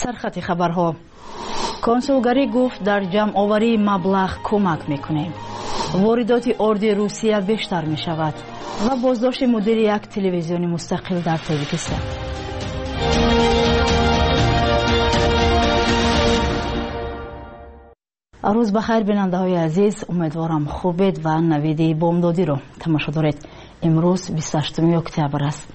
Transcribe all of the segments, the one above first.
سرخط خبرها. کنسولگری گفت در جمع آوری مبلغ کمک میکنیم. واردات ارد روسیه بیشتر می شود و بازداشت مدیر یک تلویزیون مستقل در تاجیکستان. روز بخیر بیننده های عزیز، امیدوارم خوبید و نویدی بامدادی رو تماشا دارید. امروز 28 اکتبر است.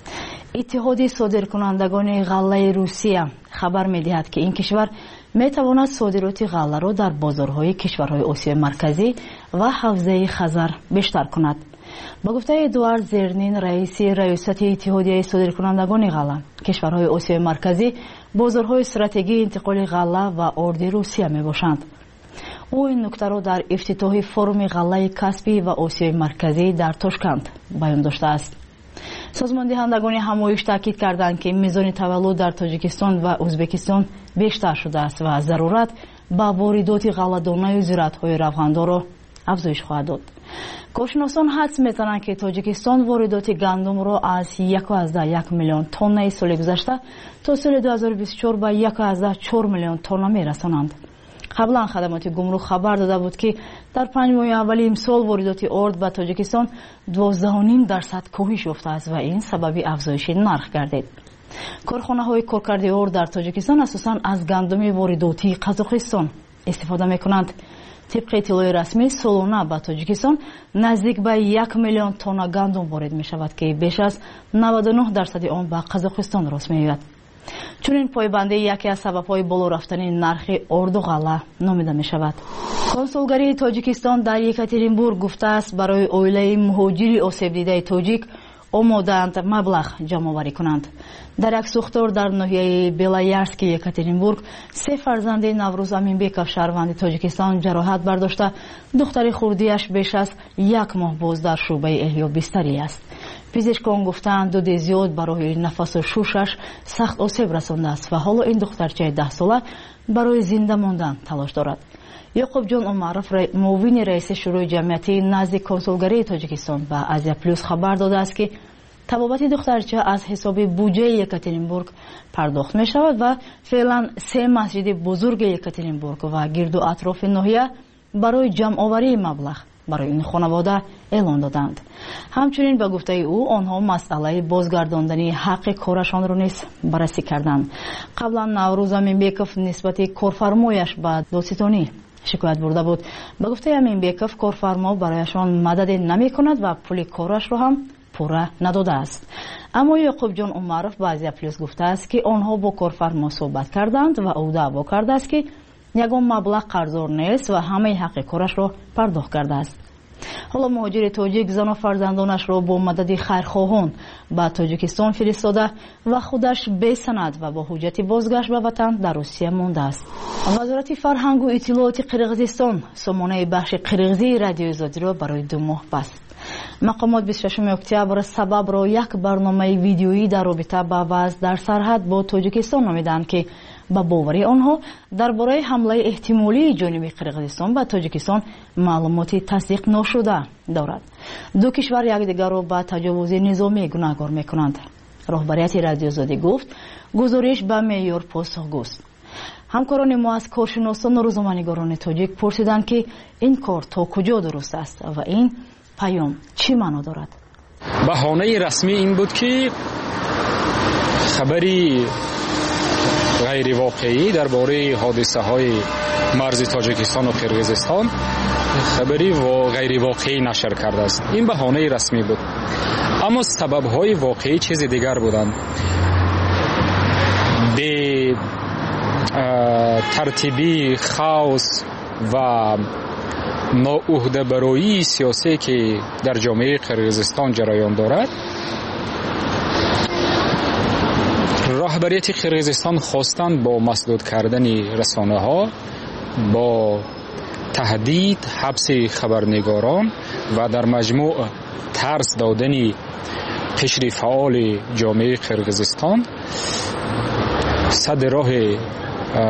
اتحاد صادرکنندگان غله روسیه خبر می‌دهد که این کشور می‌تواند صادرات غله را در بازارهای کشورهای آسیای مرکزی و حوزه خزر بیشتر کند. با گفته ادوارد زرنین، رئیس ریاست اتحادیه صادرکنندگان غله، کشورهای آسیای مرکزی بازارهای استراتژیکی انتقال غله و ارد روسیه میباشند. او این نکته را در افتتاح فروم غله کاسپی و آسیای مرکزی در تاشکند بیان داشته است. سازمان دهندگان همایش تاکید کردند که میزان تولد در تاجیکستان و ازبکستان بیشتر شده است و ضرورت با واردات غله‌دانه و زراعت‌های روغندار را افزایش خواهد داد. کارشناسان حدس می‌زنند که تاجیکستان واردات گندم را از 1.1 میلیون تن سال گذشته تا سال 2024 به 1.4 میلیون تن می‌رسانند. قبلا خدمات گمرک خبر داده بود که در 5 ماه اول امسال واردات ارد به تاجیکستان 12.5% کاهش یافته است و این سبب افزایش نرخ گردید. کارخانه‌های کارکرد ارد در تاجیکستان اساساً از گندم وارداتی قزاقستان استفاده می‌کنند. طبق اطلاع رسمی سالانه به تاجیکستان نزدیک به 1 میلیون تن گندم وارد می‌شود که بیش از 99% آن به قزاقستان راست می‌آید. چون این پایبندی یکی از سبب‌های بالا رفتن نرخ ارد و غله نامیده می‌شود. کنسولگری تاجیکستان در یکاترینبورگ گفته است برای عائله مهاجر آسیب دیده تاجیک آماده‌اند مبلغ جمع‌آوری کنند. در یک سوختار در ناحیه بیلایارسک یکاترینبورگ 3 فرزند نوروز امینبکов شهروند تاجیکستان جراحت برداشته دختر خردیش بیش از 1 ماه باز در شعبه احیا بستری است. پزشکان گفتند دود زیاد برای نفس و شوشش سخت آسیب رسانده است و حالا این دخترچه 10 ساله برای زنده ماندن تلاش دارد. یعقوب جان عمرов معاون رئیس شورای جمعیتی نزد کنسولگری تاجیکستان و آزیا پلوس خبر داده است که تبابت دخترچه از حساب بودجه یکاترینبورگ پرداخت می شود و فعلا 3 مسجد بزرگ یکاترینبورگ و گرد و اطراف ناحیه برای جمع آوری مبلغ برای این خانواده اعلان دادند. همچنین به گفته او آنها مسئله بازگرداندن حق کارشان را نیز بررسی کردند. قبلا نوروز امینبکov نسبت کارفرمایش به دادستانی شکایت برده بود. به گفته امینبکov کارفرما برایشان مدد نمی کند و پول کارش را هم پورا نداده است. اما یعقوب جان عمرов به آزیا پلوس گفته است که آنها با کارفرما صحبت کردند و او دعوا کرده است که یگان مبلغ قرضدار نیست و همه حق کارش را پرداخت کرده است. حالا مهاجر تاجیک زن و فرزندانش را با مدد خیرخواهان به تاجیکستان فرستاده و خودش بی سند و با حجت بازگشت به وطن در روسیه مانده است. وزارت فرهنگ و اطلاعات قرقیزستان سامانه بخش قرقیزی رادیو آزادی را برای 2 ماه بست. مقامات 26 اکتبر سبب را یک برنامه ویدیویی در رابطه با وضع در سرحد با تاجیکستان نامیدند که با باوری آنها درباره حمله احتمالی جانب قرقیزستان به تاجیکستان معلومات تصدیق نشده دارد. 2 کشور یکدیگر را به تجاوز نظامی گناهکار می‌کنند. رهبریت رادیو آزادی گفت گزارش به معیار پاسخگوست. همکاران ما از کارشناسان و روزنامه‌نگاران تاجیک پرسیدند که این کار تا کجا درست است و این پیام چی معنا دارد. بهانه رسمی این بود که خبری غیر واقعی درباره حادثه های مرز تاجیکستان و قرقیزستان خبری غیر واقعی نشر کرده است. این بهانه رسمی بود، اما سبب های واقعی چیز دیگر بودند. به ترتیبی خاص و ناعهده‌برایی سیاسی که در جامعه قرقیزستان جریان دارد، رهبریت قرقیزستان خواستند با مسدود کردن رسانه ها، با تهدید حبس خبرنگاران و در مجموع ترس دادن قشر فعال جامعه قرقیزستان صد راه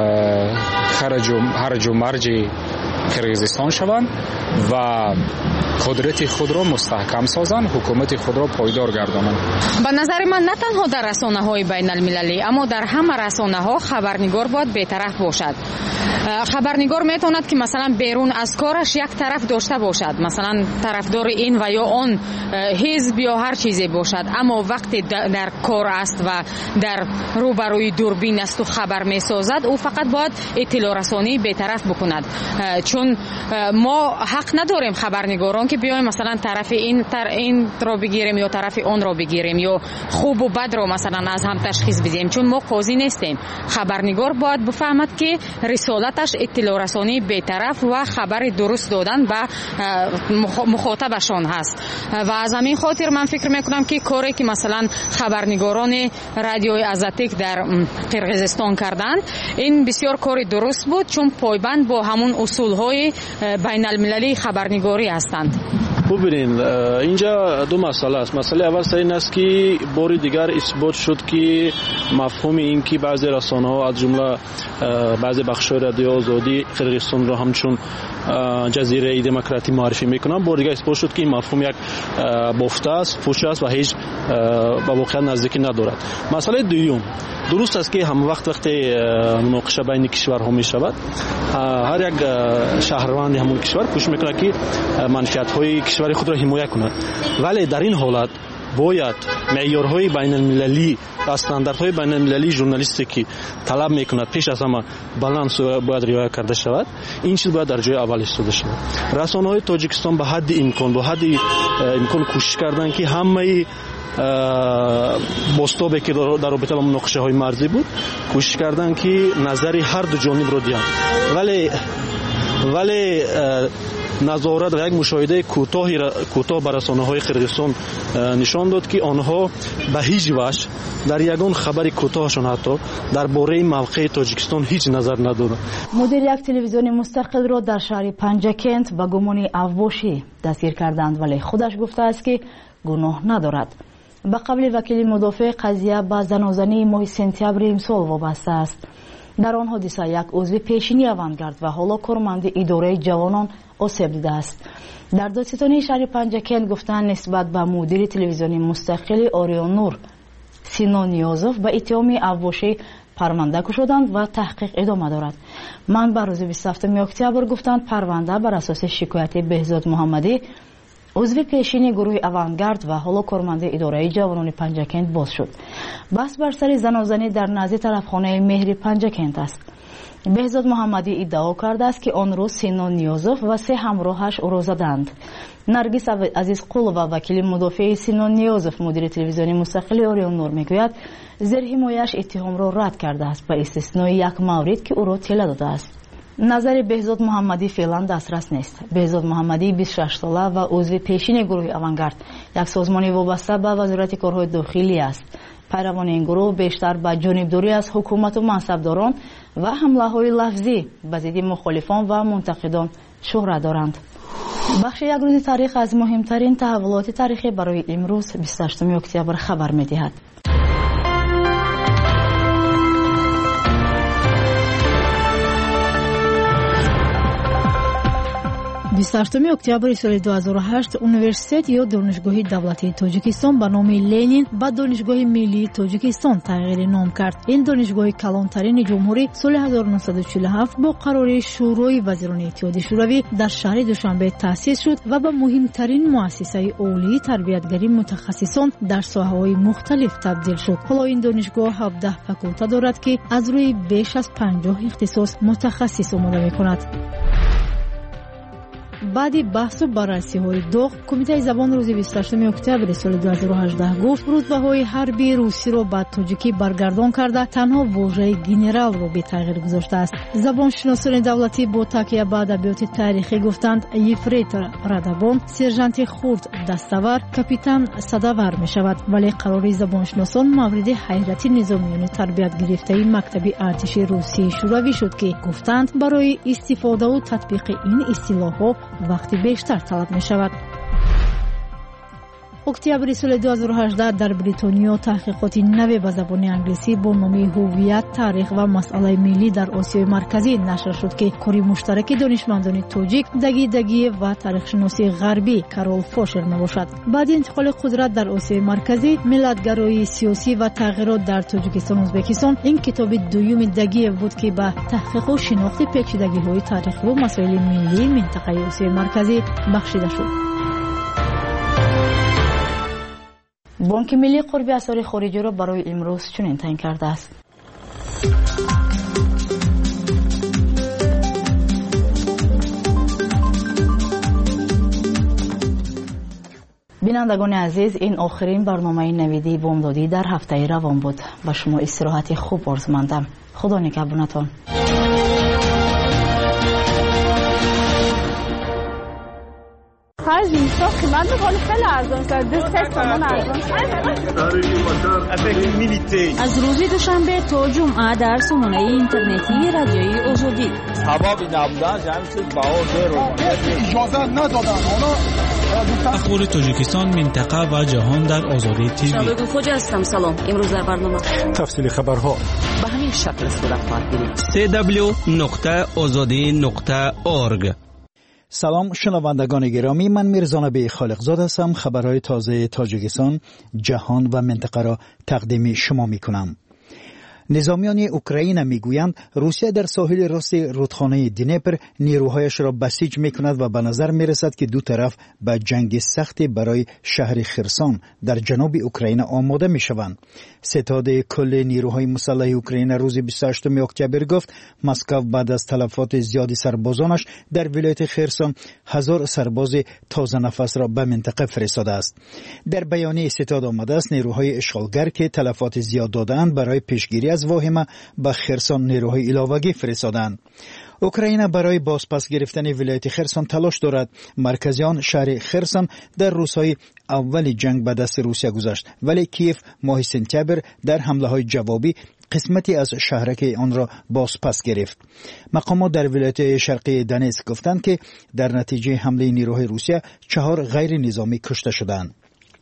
هرج و مرج قرقیزستان شوند و قدرت خود را مستحکم سازند، حکومت خود را پایدار گردانند. به نظر من نه تنها در رسانه‌های بین‌المللی اما در همه رسانه‌ها خبرنگار باید بی‌طرف باشد. خبرنگار میتواند که مثلا بیرون از کارش یک طرف داشته باشد، مثلا طرفدار این و یا آن حزب یا هر چیزی باشد، اما وقتی در کار است و در روبروی دوربین است و خبر میسازد، او فقط باید اطلاع رسانی بی‌طرف بکند. چون ما حق نداریم خبرنگاران که بیایم مثلا طرف این را بگیریم یا طرف آن را بگیریم یا خوب و بد را مثلا از هم تشخیص بدیم، چون ما قاضی نیستیم. خبرنگار باید بفهمد که رسالتش اطلاع رسانی بی‌طرف و خبر درست دادن به مخاطبشان هست. و از همین خاطر من فکر میکنم که کاری که مثلا خبرنگاران رادیوی آزاتک در قرقیزستان کردند این بسیار کار درست بود، چون پایبند با همون اصولهای بین المللی خبرنگاری هستند. ببینید اینجا دو مسئله است. مسئله اول این است که بار دیگر اثبات شد که مفهوم این که بعضی رسانه‌ها از جمله بعضی بخش‌های رادیو آزادی قرقیزستان را همچون جزیره دموکراتی معرفی میکنن، بار دیگر اثبات شد که این مفهوم یک بافته است، فوش است و هیچ به واقعیت نزدیکی ندارد. مسئله دوم، درست است که هم وقتی مناقشه بین کشورها می شود، هر یک شهروند همون کشور کوشش میکنه که منفعت‌های کشور خود را حمایت کند، ولی در این حالت باید معیارهای بین المللی و استانداردهای بین المللی ژورنالیستیکی طلب میکند پیش از همه بالانس باید رعایت کرده شود. این چیز باید در جای اول ایستاده شود. رسانه‌های تاجیکستان به حد امکان کوشش کردند که همه بستابی که در رابطه با مناقشه های مرزی بود کوشش کردند که نظر هر دو جانب را دیدن، ولی نظارت و یک مشاهده کوتاه بر رسانه‌های قرقیزستان نشان داد که آنها به هیچ وجه در یگان خبر کوتاهشان حتی درباره موقع تاجیکستان هیچ نظر ندادند. مدیر یک تلویزیون مستقل را در شهر پنجکент به گمان افواشی دستگیر کردند، ولی خودش گفته است که گناه ندارد. به قول وکیل مدافع قضیه به زنازنی ماه سپتامبر امسال وابسته است. در آن حادثه یک عضو پیشینی اوانگارد و حالا کارمند اداره جوانان آسیب دیده است. در دادستانی شهر پنجکент گفتند نسبت به مدیر تلویزیون مستقل اوریون نور سینون نیازوف به اتهام افواشی پرونده گشودند و تحقیق ادامه دارد. منبع روز 27 اکتبر گفتند پرونده بر اساس شکایت بهزاد محمدی عضو پیشین گروه اوانگارد و حالا کارمند اداره جوانان پنجکент باز شد. بحث بر سر زنازنی در نزد طرفخانه مهر پنجکент است. بهزاد محمدی ادعا کرده است که آن روز سینون نیازوف و 3 همراهش او را زدند. نرگس عزیزقول و وکیل مدافع سینون نیازوف مدیر تلویزیون مستقل اوریون نور میگوید زیر حمایش اتهام را رد کرده است به استثنای یک مورد که او را طلا داده است. نظر بهزاد محمدی فعلا دسترس نیست. بهزاد محمدی 26 ساله و عضو پیشین گروه اوانگارد، یک سازمان وابسته به وزارت کارهای داخلی است. پیروان این گروه بیشتر به جانبداری از حکومت و منصبداران و حمله‌های لفظی به ضد مخالفان و منتقدان شهرت دارند. بخش یک روز تاریخ از مهمترین تحولات تاریخی برای امروز 28 اکتبر خبر می‌دهد. 28 اکتبر سال 2008 университет ё донишгоҳи давлатии тоҷикистон ба номи Ленин ба донишгоҳи миллии тоҷикистон тағйири ном кард. ин донишгоҳи калонтарини ҷумҳурӣ соли 1947 бо қарори шӯрои вазирони иттиҳоди шӯравӣ дар шаҳри душанбе таъсис шуд ва ба муҳимтарин муассисаи олии тарбиятгарии мутахассисон дар соҳаҳои мухталиф табдил шуд. ҳоло ин донишгоҳ 17 факулта дорад ки аз рӯи беш аз 50 ихтисос мутахассис омода мекунад. баъди баҳсу баррасиҳои доғ кумитаи забон рӯзи 28 октябри соли 2018 гуфт рутбаҳои ҳарбии русиро ба тоҷикӣ баргардон карда танҳо вожаи генералро бетағйир гузоштааст. забоншиносони давлатӣ бо такя ба адабиёти таърихӣ гуфтанд ефрейтор радабон, сержанти хурд dastavар, капитан садавар мешавад, вале қарори забоншиносон мавриди ҳайрати низомиёни тарбиятгирифтаи мактаби артиши русии шӯравӣ шуд ки гуфтанд барои истифодаву татбиқи ин истилоҳҳо вақти бештар талаб мешавад. اکتبر سال 2018 در بریتانیا تحقیقات نوی به زبان انگلیسی با نام هویت، تاریخ و مسئله ملی در آسیای مرکزی نشر شد که کاری مشترک دانشمندان تاجیک دگی و تاریخ شناسی غربی کارول فوشر نباشد. بعد انتقال قدرت در آسیای مرکزی، ملت‌گرایی سیاسی و تغییرات در تاجیکستان و ازبکستان، این کتاب دوم دگی بود که به تحقیق و شناخت پیچیدگی‌های تاریخی و مسائل ملی منطقه آسیای مرکزی بخشیده شد. بانک ملی قرب اثار خارجی را برای امروز چنین تعیین کرده است. بینندگان عزیز، این آخرین برنامه نویدی بامدادی در هفته روان بود. با شما استراحت خوب آرزومندم. خدا نگهبانتان. خرج اینستا قیمت بخواد خیلی ارزان کرد. 2 تومان ارزان از روز دوشنبه تا جمعه در سامانه اینترنتی رادیوی آزادی. حبابی نبودن جمعی چیز باور رو اجازه ندادن. اخبار تاجیکستان، منطقه و جهان در آزادی تیوی. شبکه خوج هستم. سلام. امروز در برنامه تفصیل خبرها به همین شکل صورت خواهد گرفت. www.azadi.org. سلام شنوندگان گرامی، من میرزا نبی خالقزاد هستم. خبرهای تازه تاجیکستان، جهان و منطقه را تقدیم شما میکنم. نظامیان اوکراین میگویند روسیه در ساحل راست رودخانه دنیپر نیروهایش را بسیج میکند و به نظر میرسد که دو طرف به جنگ سختی برای شهر خرسون در جنوب اوکراین آماده میشوند. ستاد کل نیروهای مسلح اوکراین روز 28 اکتبر گفت مسکو بعد از تلفات زیادی سربازانش در ولایت خرسون 1000 سرباز تازه نفس را به منطقه فرستاده است. در بیانیه ستاد آمده است نیروهای اشغالگر که تلفات زیاد دادند برای پیشگیری از واهمه به خرسون نیروهای علاوگی فرستادند. اوکراین برای بازپس گرفتن ولایت خرسون تلاش دارد. مرکزیان شهر خرسون در روزهای اول جنگ به دست روسیه گذاشت، ولی کیف ماه سپتامبر در حمله‌های جوابی قسمتی از شهرک آن را بازپس گرفت. مقامات در ولایت شرقی دونتسک گفتند که در نتیجه حمله نیروهای روسیه 4 غیر نظامی کشته شدند.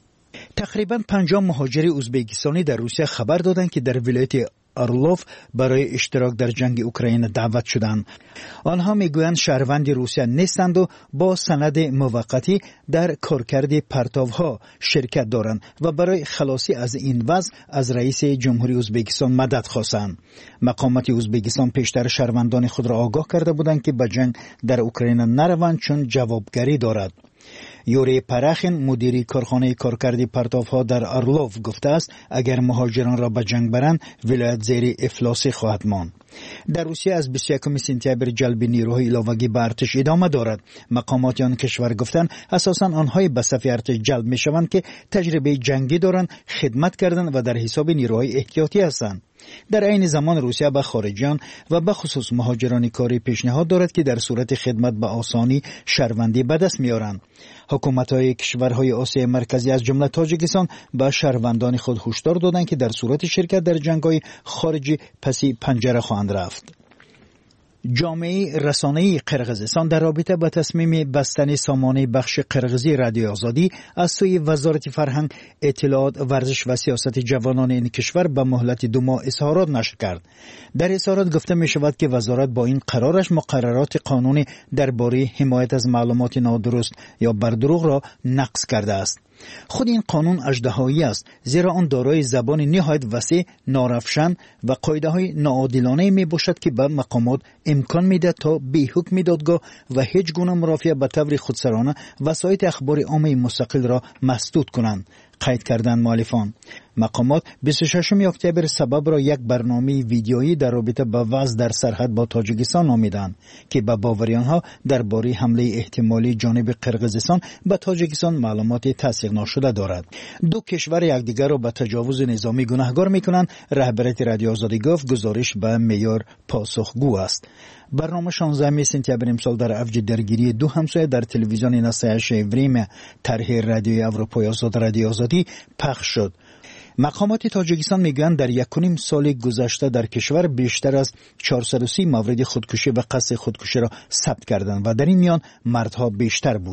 تقریباً 50 مهاجر ازبکستانی در روسیه خبر دادند که در ولایت ارلوف برای اشتراک در جنگ اوکراین دعوت شدند. آنها میگویند شهروند روسیه نیستند و با سند موقتی در کارکرد پرتاوها شرکت دارند و برای خلاصی از این وضع از رئیس جمهوری ازبکستان مدد خواستند. مقامات ازبکستان پیشتر شهروندان خود را آگاه کرده بودند که به جنگ در اوکراین نروند چون جوابگری دارد. یوری پراخین مدیری کارخانه کارکردی پرتافها در ارلوف گفته است اگر مهاجران را به جنگ برند ولایت زیر افلاسی خواهد ماند. در روسیه از 21 سپتامبر جلب نیروهای علاوگی به ارتش ادامه دارد. مقامات آن کشور گفتند اساساً آنهای به صف ارتش جلب میشوند که تجربه جنگی دارند، خدمت کردند و در حساب نیروهای احتیاطی هستند. در عین زمان روسیه به خارجیان و به خصوص مهاجران کاری پیشنهاد دارد که در صورت خدمت به آسانی شهروندی به دست میارند. حکومت‌های کشورهای آسیای مرکزی از جمله تاجیکستان به شهروندان خود هشدار دادند که در صورت شرکت در جنگ‌های خارجی پسی پنجره خواهند رفت. جامعه رسانه‌ای قرقیزستان در رابطه با تصمیم بستن سامانه بخش قرقیزی رادیو آزادی از سوی وزارت فرهنگ، اطلاعات، ورزش و سیاست جوانان این کشور به مهلت 2 ماه اظهارات نشر کرد. در اظهارات گفته می شود که وزارت با این قرارش مقررات قانونی درباره حمایت از معلومات نادرست یا بر دروغ را نقض کرده است. خود این قانون اژدهایی است، زیرا آن دارای زبان نهایت وسیع، نارفشن و قاعده‌های ناعادلانه میباشد که به مقامات امکان میده تا بی حکم دادگاه و هیچ گونه مرافعه به طور خودسرانه وسایط اخبار عامه مستقل را مسدود کنند. قید کردن مؤلفان. مقامات 26 اکتبر سبب را یک برنامه ویدیویی در رابطه با وضع در سرحد با تاجیکستان نامیدند که به باوری آنها درباره حمله احتمالی جانب قرقیزستان به تاجیکستان معلومات تصدیق نشده دارد. 2 کشور یکدیگر را به تجاوز نظامی گناهکار می‌کنند. رهبریت رادیو آزادی گفت گزارش به معیار پاسخگو است. برنامه 16 سپتامبر امسال در اوج درگیری 2 همسایه در تلویزیون نسایش اوریم طرح رادیوی اروپای آزاد رادیو آزادی پخش شد. مقامات تاجیکستان میگویند در 1.5 سال گذشته در کشور بیشتر از 430 مورد خودکشی و قصد خودکشی را ثبت کردند و در این میان مردها بیشتر بودند.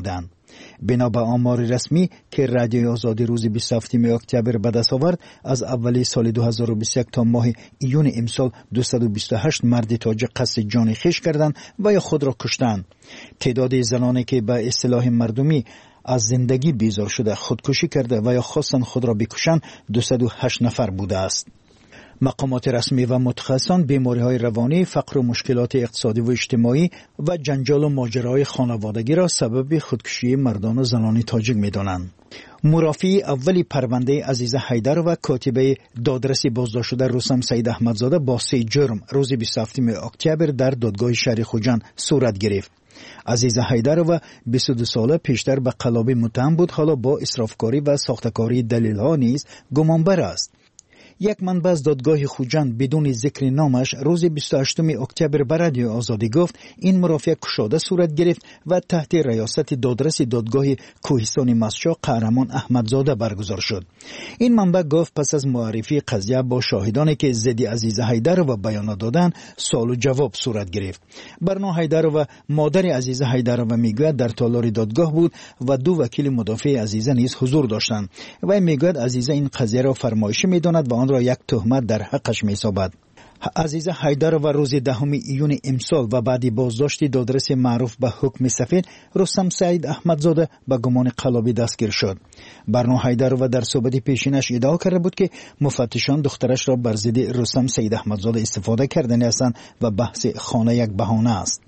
بنا به آمار رسمی که رادیوی آزادی روز 27 اکتبر به دست آورد، از اول سال 2021 تا ماه ایون امسال 228 مرد تاجیک قصد جان خویش کردند و یا خود را کشتند. تعداد زنانی که به اصطلاح مردمی از زندگی بیزار شده خودکشی کرده و یا خواستند خود را بکشند 208 نفر بوده است. مقامات رسمی و متخصصان بیماری‌های روانی، فقر و مشکلات اقتصادی و اجتماعی و جنجال و ماجراهای خانوادگی را سبب خودکشی مردان و زنان تاجیک می‌دانند. مرافعی اولی پرونده عزیزه حیدر و کاتبه دادرسی بازداشت شده رستم سعید احمدزاده با 3 جرم روز 27 اکتبر در دادگاه شهر خوجند صورت گرفت. عزیزه حیدر و 22 ساله پیشتر به قلابی متهم بود، حالا با اسرافکاری و ساختکاری دلیل‌ها نیز گمانبر است. یک منبع از دادگاه خوجند بدون ذکر نامش روز 28 اکتبر به رادیو آزادی گفت این مرافعه کشاده صورت گرفت و تحت ریاست دادرس دادگاه کوهستان مسجد قهرمان احمدزاده برگزار شد. این منبع گفت پس از معرفی قضیه با شاهدانی که ضد عزیزه حیدر و بیان دادن سوال و جواب صورت گرفت. برنا حیدر و مادر عزیزه حیدر و میگوید در تالار دادگاه بود و 2 وکیل مدافع عزیزه نیز حضور داشتند و میگوید عزیزه این قضیه را فرمایشی میداند و آن را یک تهمت در حقش می‌سازد. عزیزه حیدر و روز 10 ایون امسال و بعدی بازداشت دادرس معروف به حکم سفید رستم سعید احمدزاده به گمان قلابی دستگیر شد. برنا حیدر و در صحبت پیشینش ادعا کرده بود که مفتشان دخترش را بر ضد رستم سعید احمدزاده استفاده کردن هستند و بحث خانه یک بهانه است.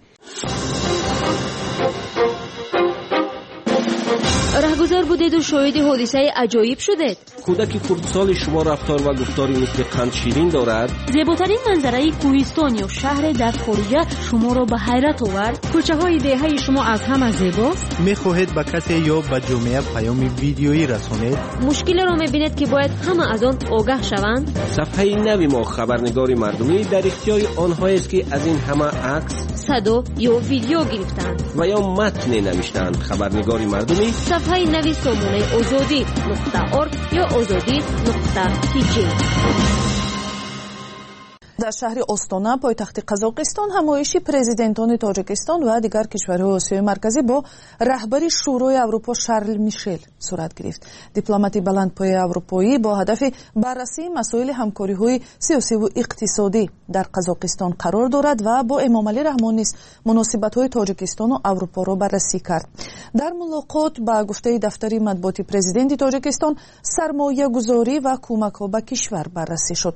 رهگذر بودید و شاهد حادثه عجایب شدید. کودک خردسال شما رفتار و گفتاری مثل قند شیرین دارد. زیباترین منظره کوهستان یا شهر در خارج شما را به حیرت آورد. کوچه های دهه شما از همه زیباست. میخواهید به کسی یا به جامعه پیام ویدیویی رسانید. مشکل را میبینید که باید همه از آن آگاه شوند. صفحه نوی ما خبرنگار مردمی در اختیار آنهایی است که از این همه عکس، صدا یا ویدیو گرفتند و یا متن نوشتند. خبرنگار مردمی صفحه نوی سامانه azadi.org یا azadi.tg. در شهر استانا پایتخت قزاقستان همایشی پرزیدنتان تاجیکستان و دیگر کشورهای آسیای مرکزی با رهبری شورای اروپا شارل میشل صورت گرفت. دیپلمات بلندپایه اروپایی با هدف بررسی مسائل همکاری‌های سیاسی و اقتصادی در قزاقستان قرار دارد و با امامعلی رحمان نیز مناسبت‌های تاجیکستان و اروپا را بررسی کرد. در ملاقات با گفته دفتر مطبوعاتی پرزیدنت تاجیکستان سرمایه‌گذاری و کمک‌ها به کشور بررسی شد.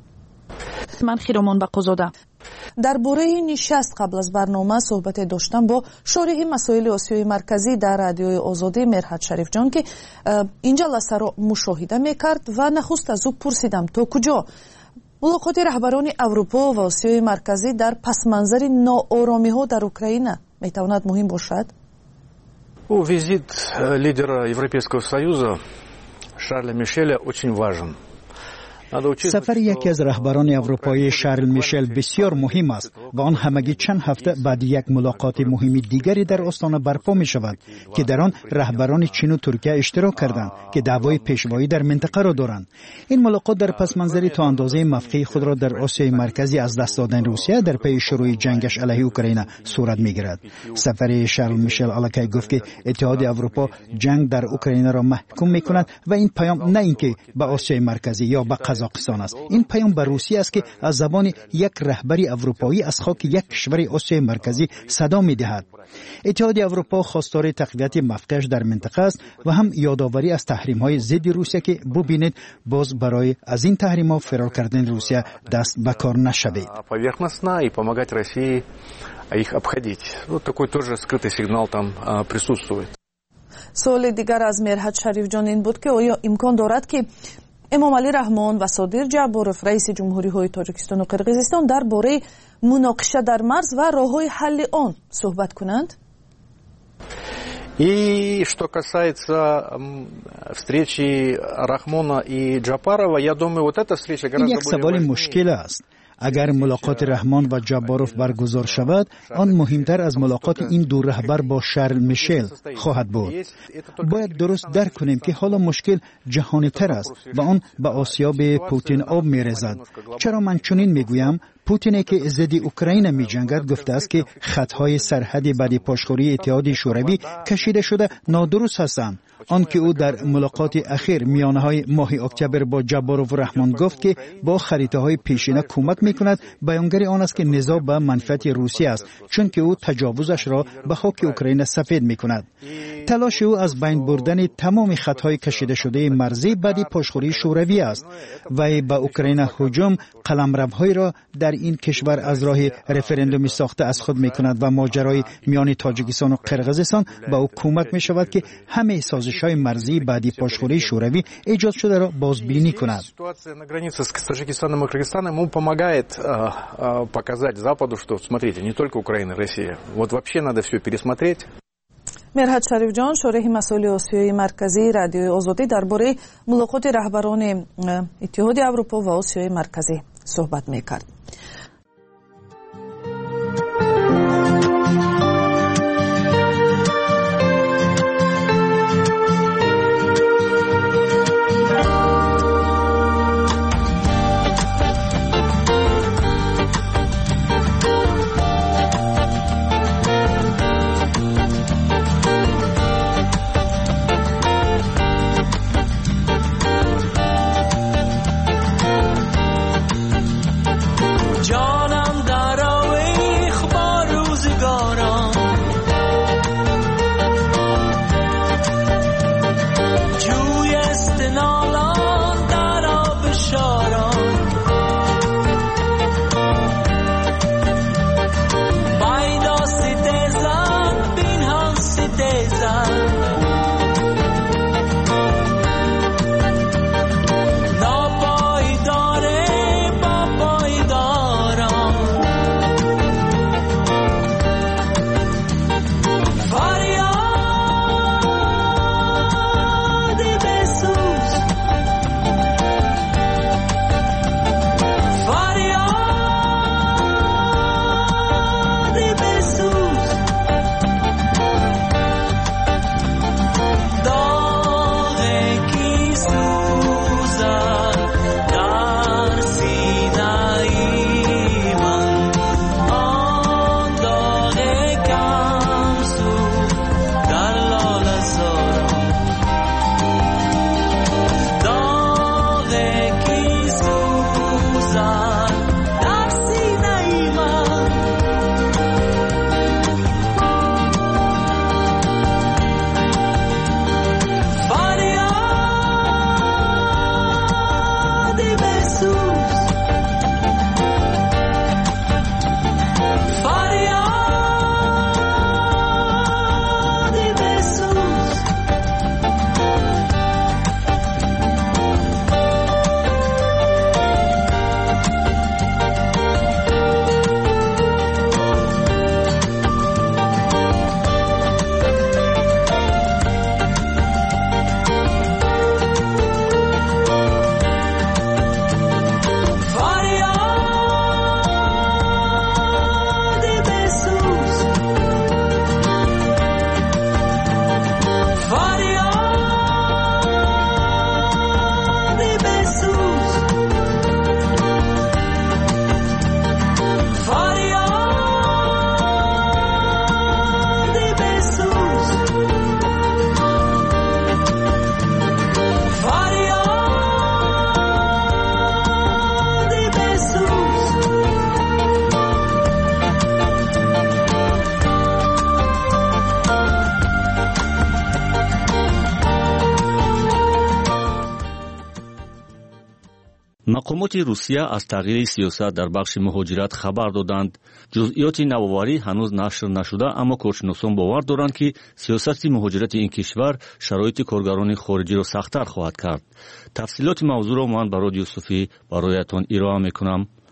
من خیرامان بقوزاده در باره نشست قبل از برنامه صحبت داشتم با شارح مسائل آسیای مرکزی در رادیوی آزادی مرحت شریف جان که این جلسه را مشاهده میکرد و نخست از او پرسیدم تا کجا ملاقات رهبران اروپا و آسیای مرکزی در پس منظر ناآرامی ها در اوکراین میتواند مهم باشد. Визит лидера Европейского Союза Шарля Мишеля очень важен. سفر یکی از رهبران اروپایی شارل میشل بسیار مهم است و آن همگی چند هفته بعد یک ملاقات مهم دیگری در آستانه برپا می شود که در آن رهبران چین و ترکیه اشتراک کردند که دعوای پیشوایی در منطقه را دارند. این ملاقات در پس منظری تا اندازه موقع خود را در آسیای مرکزی از دست دادن روسیه در پی شروع جنگش علیه اوکراین صورت می گیرد. سفر شارل میشل علاقه گفت که اتحاد اروپا جنگ در اوکراین را محکوم می کند و این پیام نه اینکه به آسیای مرکزی یا به قزاقستان است. این پیام به روسیه است که از زبان یک رهبری اروپایی از خاک یک کشور آسیای مرکزی صدا می‌دهد. اتحاد اروپا خواستار تقویت موقعش در منطقه است و هم یادآوری از تحریم‌های ضد روسیه که ببینید باز برای از این تحریم‌ها فرار کردن روسیه دست به کار نشود. Поверхностно и помогать России их обходить. Вот такой тоже скрытый сигнал там присутствует. سوال دیگر از مرحت شریف جان این بود که آیا امکان دارد که امامعلی رحمان و صادر جعباروف رئیس جمهوری‌های تاجیکستان و قرقیزستان درباره مناقشه در مرز و راه‌های حل آن صحبت کنند؟ И что касается встречи Рахмона и Джапарова, я думаю, вот эта встреча гораздо более سوال مشکل است. اگر ملاقات رحمان و جباروف برگزار شود، آن مهمتر از ملاقات این دو رهبر با شارل میشل خواهد بود. باید درست درک کنیم که حالا مشکل جهانی تر است و آن به آسیاب پوتین آب می‌ریزد. چرا من چنین میگویم؟ پوتینی که ضد اوکراین می‌جنگد گفته است که خطهای سرحدی بعد پاشخوری اتحاد شوروی کشیده شده نادرست هستند. آنکه او در ملاقات اخیر میانه‌های ماه اکتبر با جباروف و رحمان گفت که با خریده‌های پیشینه کمک می‌کند، بیانگر آن است که نزاع به منفعت روسیه است، چون که او تجاوزش را به خاک اوکراین سفید می‌کند. تلاش او از بین بردن تمام خطهای کشیده شده مرزی بعد پاشخوری شوروی است و به اوکراین هجوم قلمروهایی را در این کشور از راه رفراندومی ساخته از خود می‌کند و ماجرای میان تاجیکستان و قرقیزستان به او کمک می‌شود که همه سازش‌های مرزی بعد پاشخوری شوروی ایجاد شده را بازبینی کند. Ситуация на границе с Таджикистаном и Кыргызстаном ему помогает показать Западу, что смотрите, не только Украина, Россия. Вот вообще надо все пересмотреть. مرحت شریف جان، شارح مسائل آسیای مرکزی رادیوی آزادی درباره ملاقات رهبران اتحاد اروپا و آسیای مرکزی صحبت می‌کرد. مقامات روسیه از تغییر سیاست در بخش مهاجرت خبر دادند. جزئیات نوآوری هنوز نشر نشده، اما کارشناسان باور دارند که سیاست مهاجرت این کشور شرایط کارگران خارجی را سخت‌تر خواهد کرد. تفصیلات موضوع را من برای یوسفی برایتان ارائه می‌کنم.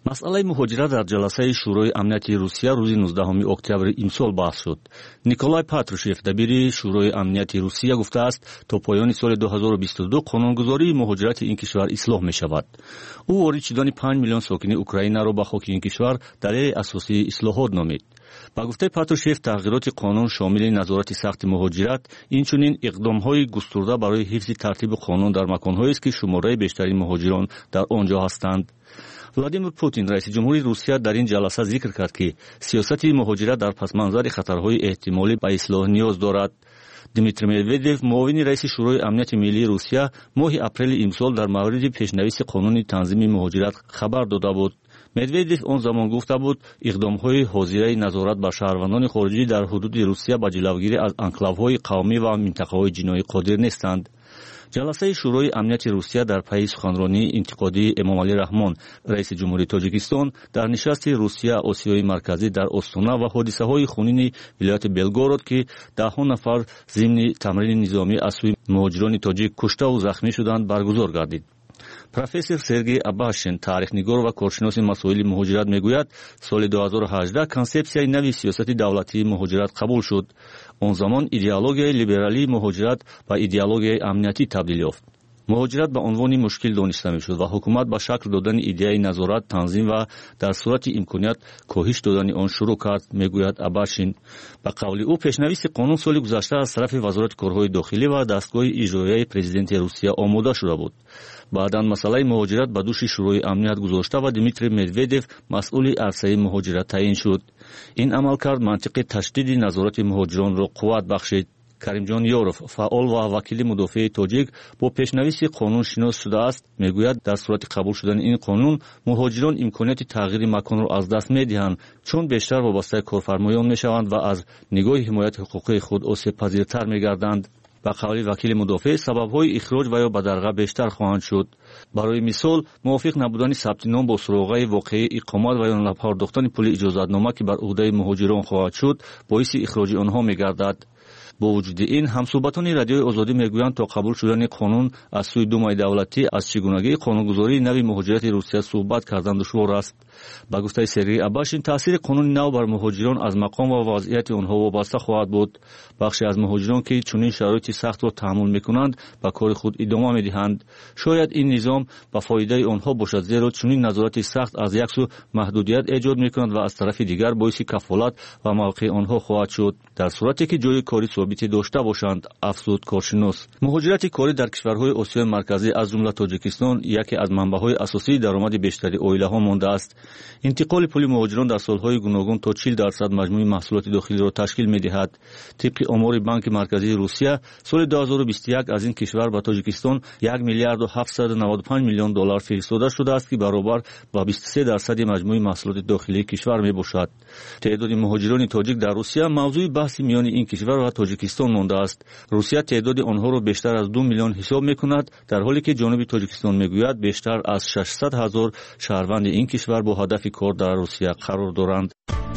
مسئله مهاجرت در جلسه شورای امنیت روسیه روز 19 اکتبر امسال بحث شد. نیکولای پاتروشف دبیر شورای امنیت روسیه گفته است تا پایان سال 2022 قانونگذاری مهاجرت این کشور اصلاح می شود. او وارد شدن 5 میلیون ساکن اوکراین را به خاک این کشور دلیل اساسی اصلاحات نامید. با گفته پاتروشف تغییرات قانون شامل نظارت سخت مهاجرت اینچنین اقدام‌های گسترده برای حفظ ترتیب قانون در مکان‌هایی است که شماره بیشتری مهاجران در آنجا هستند. ولادیمیر پوتین رئیس جمهوری روسیه در این جلسه ذکر کرد که سیاست مهاجرت در پس منظر خطرهای احتمالی به اصلاح نیاز دارد. دیمیتری مدودوف معاون رئیس شورای امنیت ملی روسیه ماه اپریل امسال در مورد پیشنویس قانون تنظیم مهاجرت خبر داده بود. مدودوف آن زمان گفته بود اقدام‌های حاضره نظارت بر شهروندان خارجی در حدود روسیه به جلوگیری از انکلاوهای قومی و منطقه‌های جنایی قادر نیستند. جلسه شورای امنیت روسیه در پی سخنرانی انتقادی امامعلی رحمان رئیس جمهوری تاجیکستان در نشست روسیه آسیای مرکزی در استونا و حادثه‌های خونین ولایت بلگورود که ده‌ها نفر ضمن تمرین نظامی از سوی مهاجران تاجیک کشته و زخمی شدند برگزار گردید. پروفسور سرگئی اباشین تاریخ‌نگار و کارشناس مسائل مهاجرت میگوید سال 2018 کنسپسیای نوی سیاست دولتی مهاجرت قبول شد. آن زمان ایدئولوژی لیبرالی مهاجرت به ایدئولوژی امنیتی تبدیل یافت. مهاجرت به عنوان مشکل دانسته میشد و حکومت به شکل دادن ایده نظارت تنظیم و در صورت امکانیت کاهش دادن آن شروع کرد میگوید اباشین. به قول او پیشنویس قانون سال گذشته از طرف وزارت کارهای داخلی و دستگاه اجرایی پرزیدنت روسیه آماده شده بود. بعداً مسئله مهاجرت به دوش شورای امنیت گذاشته و دیمیتری مدودوف مسئول عرصه مهاجرت تعیین شد. این عملکرد منطق تشدید نظارت مهاجران را قوت بخشید. کریمجان یوروف فعال و وکیل مدافع تاجیک با پیشنویس قانون شناس شده است میگوید در صورت قبول شدن این قانون مهاجران امکانیت تغییر مکان را از دست میدهند چون بیشتر وابسته کارفرمایان میشوند و از نگاه حمایت حقوقی خود آسیب پذیرتر میگردند. با قول وکیل مدافع سبب‌های اخراج و یا بدرقه بیشتر خواهند شد. برای مثال موافق نبودن ثبت نام با سراغه واقعی اقامت و یا نپرداختن پول اجازتنامه که بر عهده مهاجران خواهد شد باعث اخراج آنها میگردد. با وجود این همصحبتان رادیوی آزادی میگویند تا قبول شدن قانون از سوی دومای دولتی از چگونگی قانونگذاری نوی مهاجرت روسیه صحبت کردن دشوار است. با گفته سرگئی اباشین تاثیر قانون نو بر مهاجران از مقام و وضعیت آنها وابسته خواهد بود. بخشی از مهاجران که چنین شرایط سخت را تحمل میکنند به کار خود ادامه میدهند. شاید این نظام به فایده آنها باشد زیرا چنین نظارت سخت از یک سو محدودیت ایجاد میکند و از طرف دیگر باعث کفالت و موقع آنها خواهد شد در صورتی که جای کاری ثابتی داشته باشند. افزود کارشناس مهاجرت کاری در کشورهای آسیای مرکزی از جمله تاجیکستان یکی از منبع‌های اساسی درآمد بیشتری عائله‌ها مانده است. انتقال پول مهاجران در سالهای گوناگون تا 40% مجموع محصولات داخلی را تشکیل می‌دهد. طبق آمار بانک مرکزی روسیه سال 2021 از این کشور به تاجیکستان 1 میلیارد و 795 میلیون دلار فرستاده شده است که برابر با 23% مجموع محصولات داخلی کشور میباشد. تعداد مهاجران تاجیک در روسیه موضوع بحث میان این کشور و تاجیکستان مانده است. روسیه تعداد آنها را بیشتر از 2 میلیون حساب میکند در حالی که جانب تاجیکستان میگوید بیشتر از 600,000 شهروند این کشور با هدف کار در روسیه قرار دارند.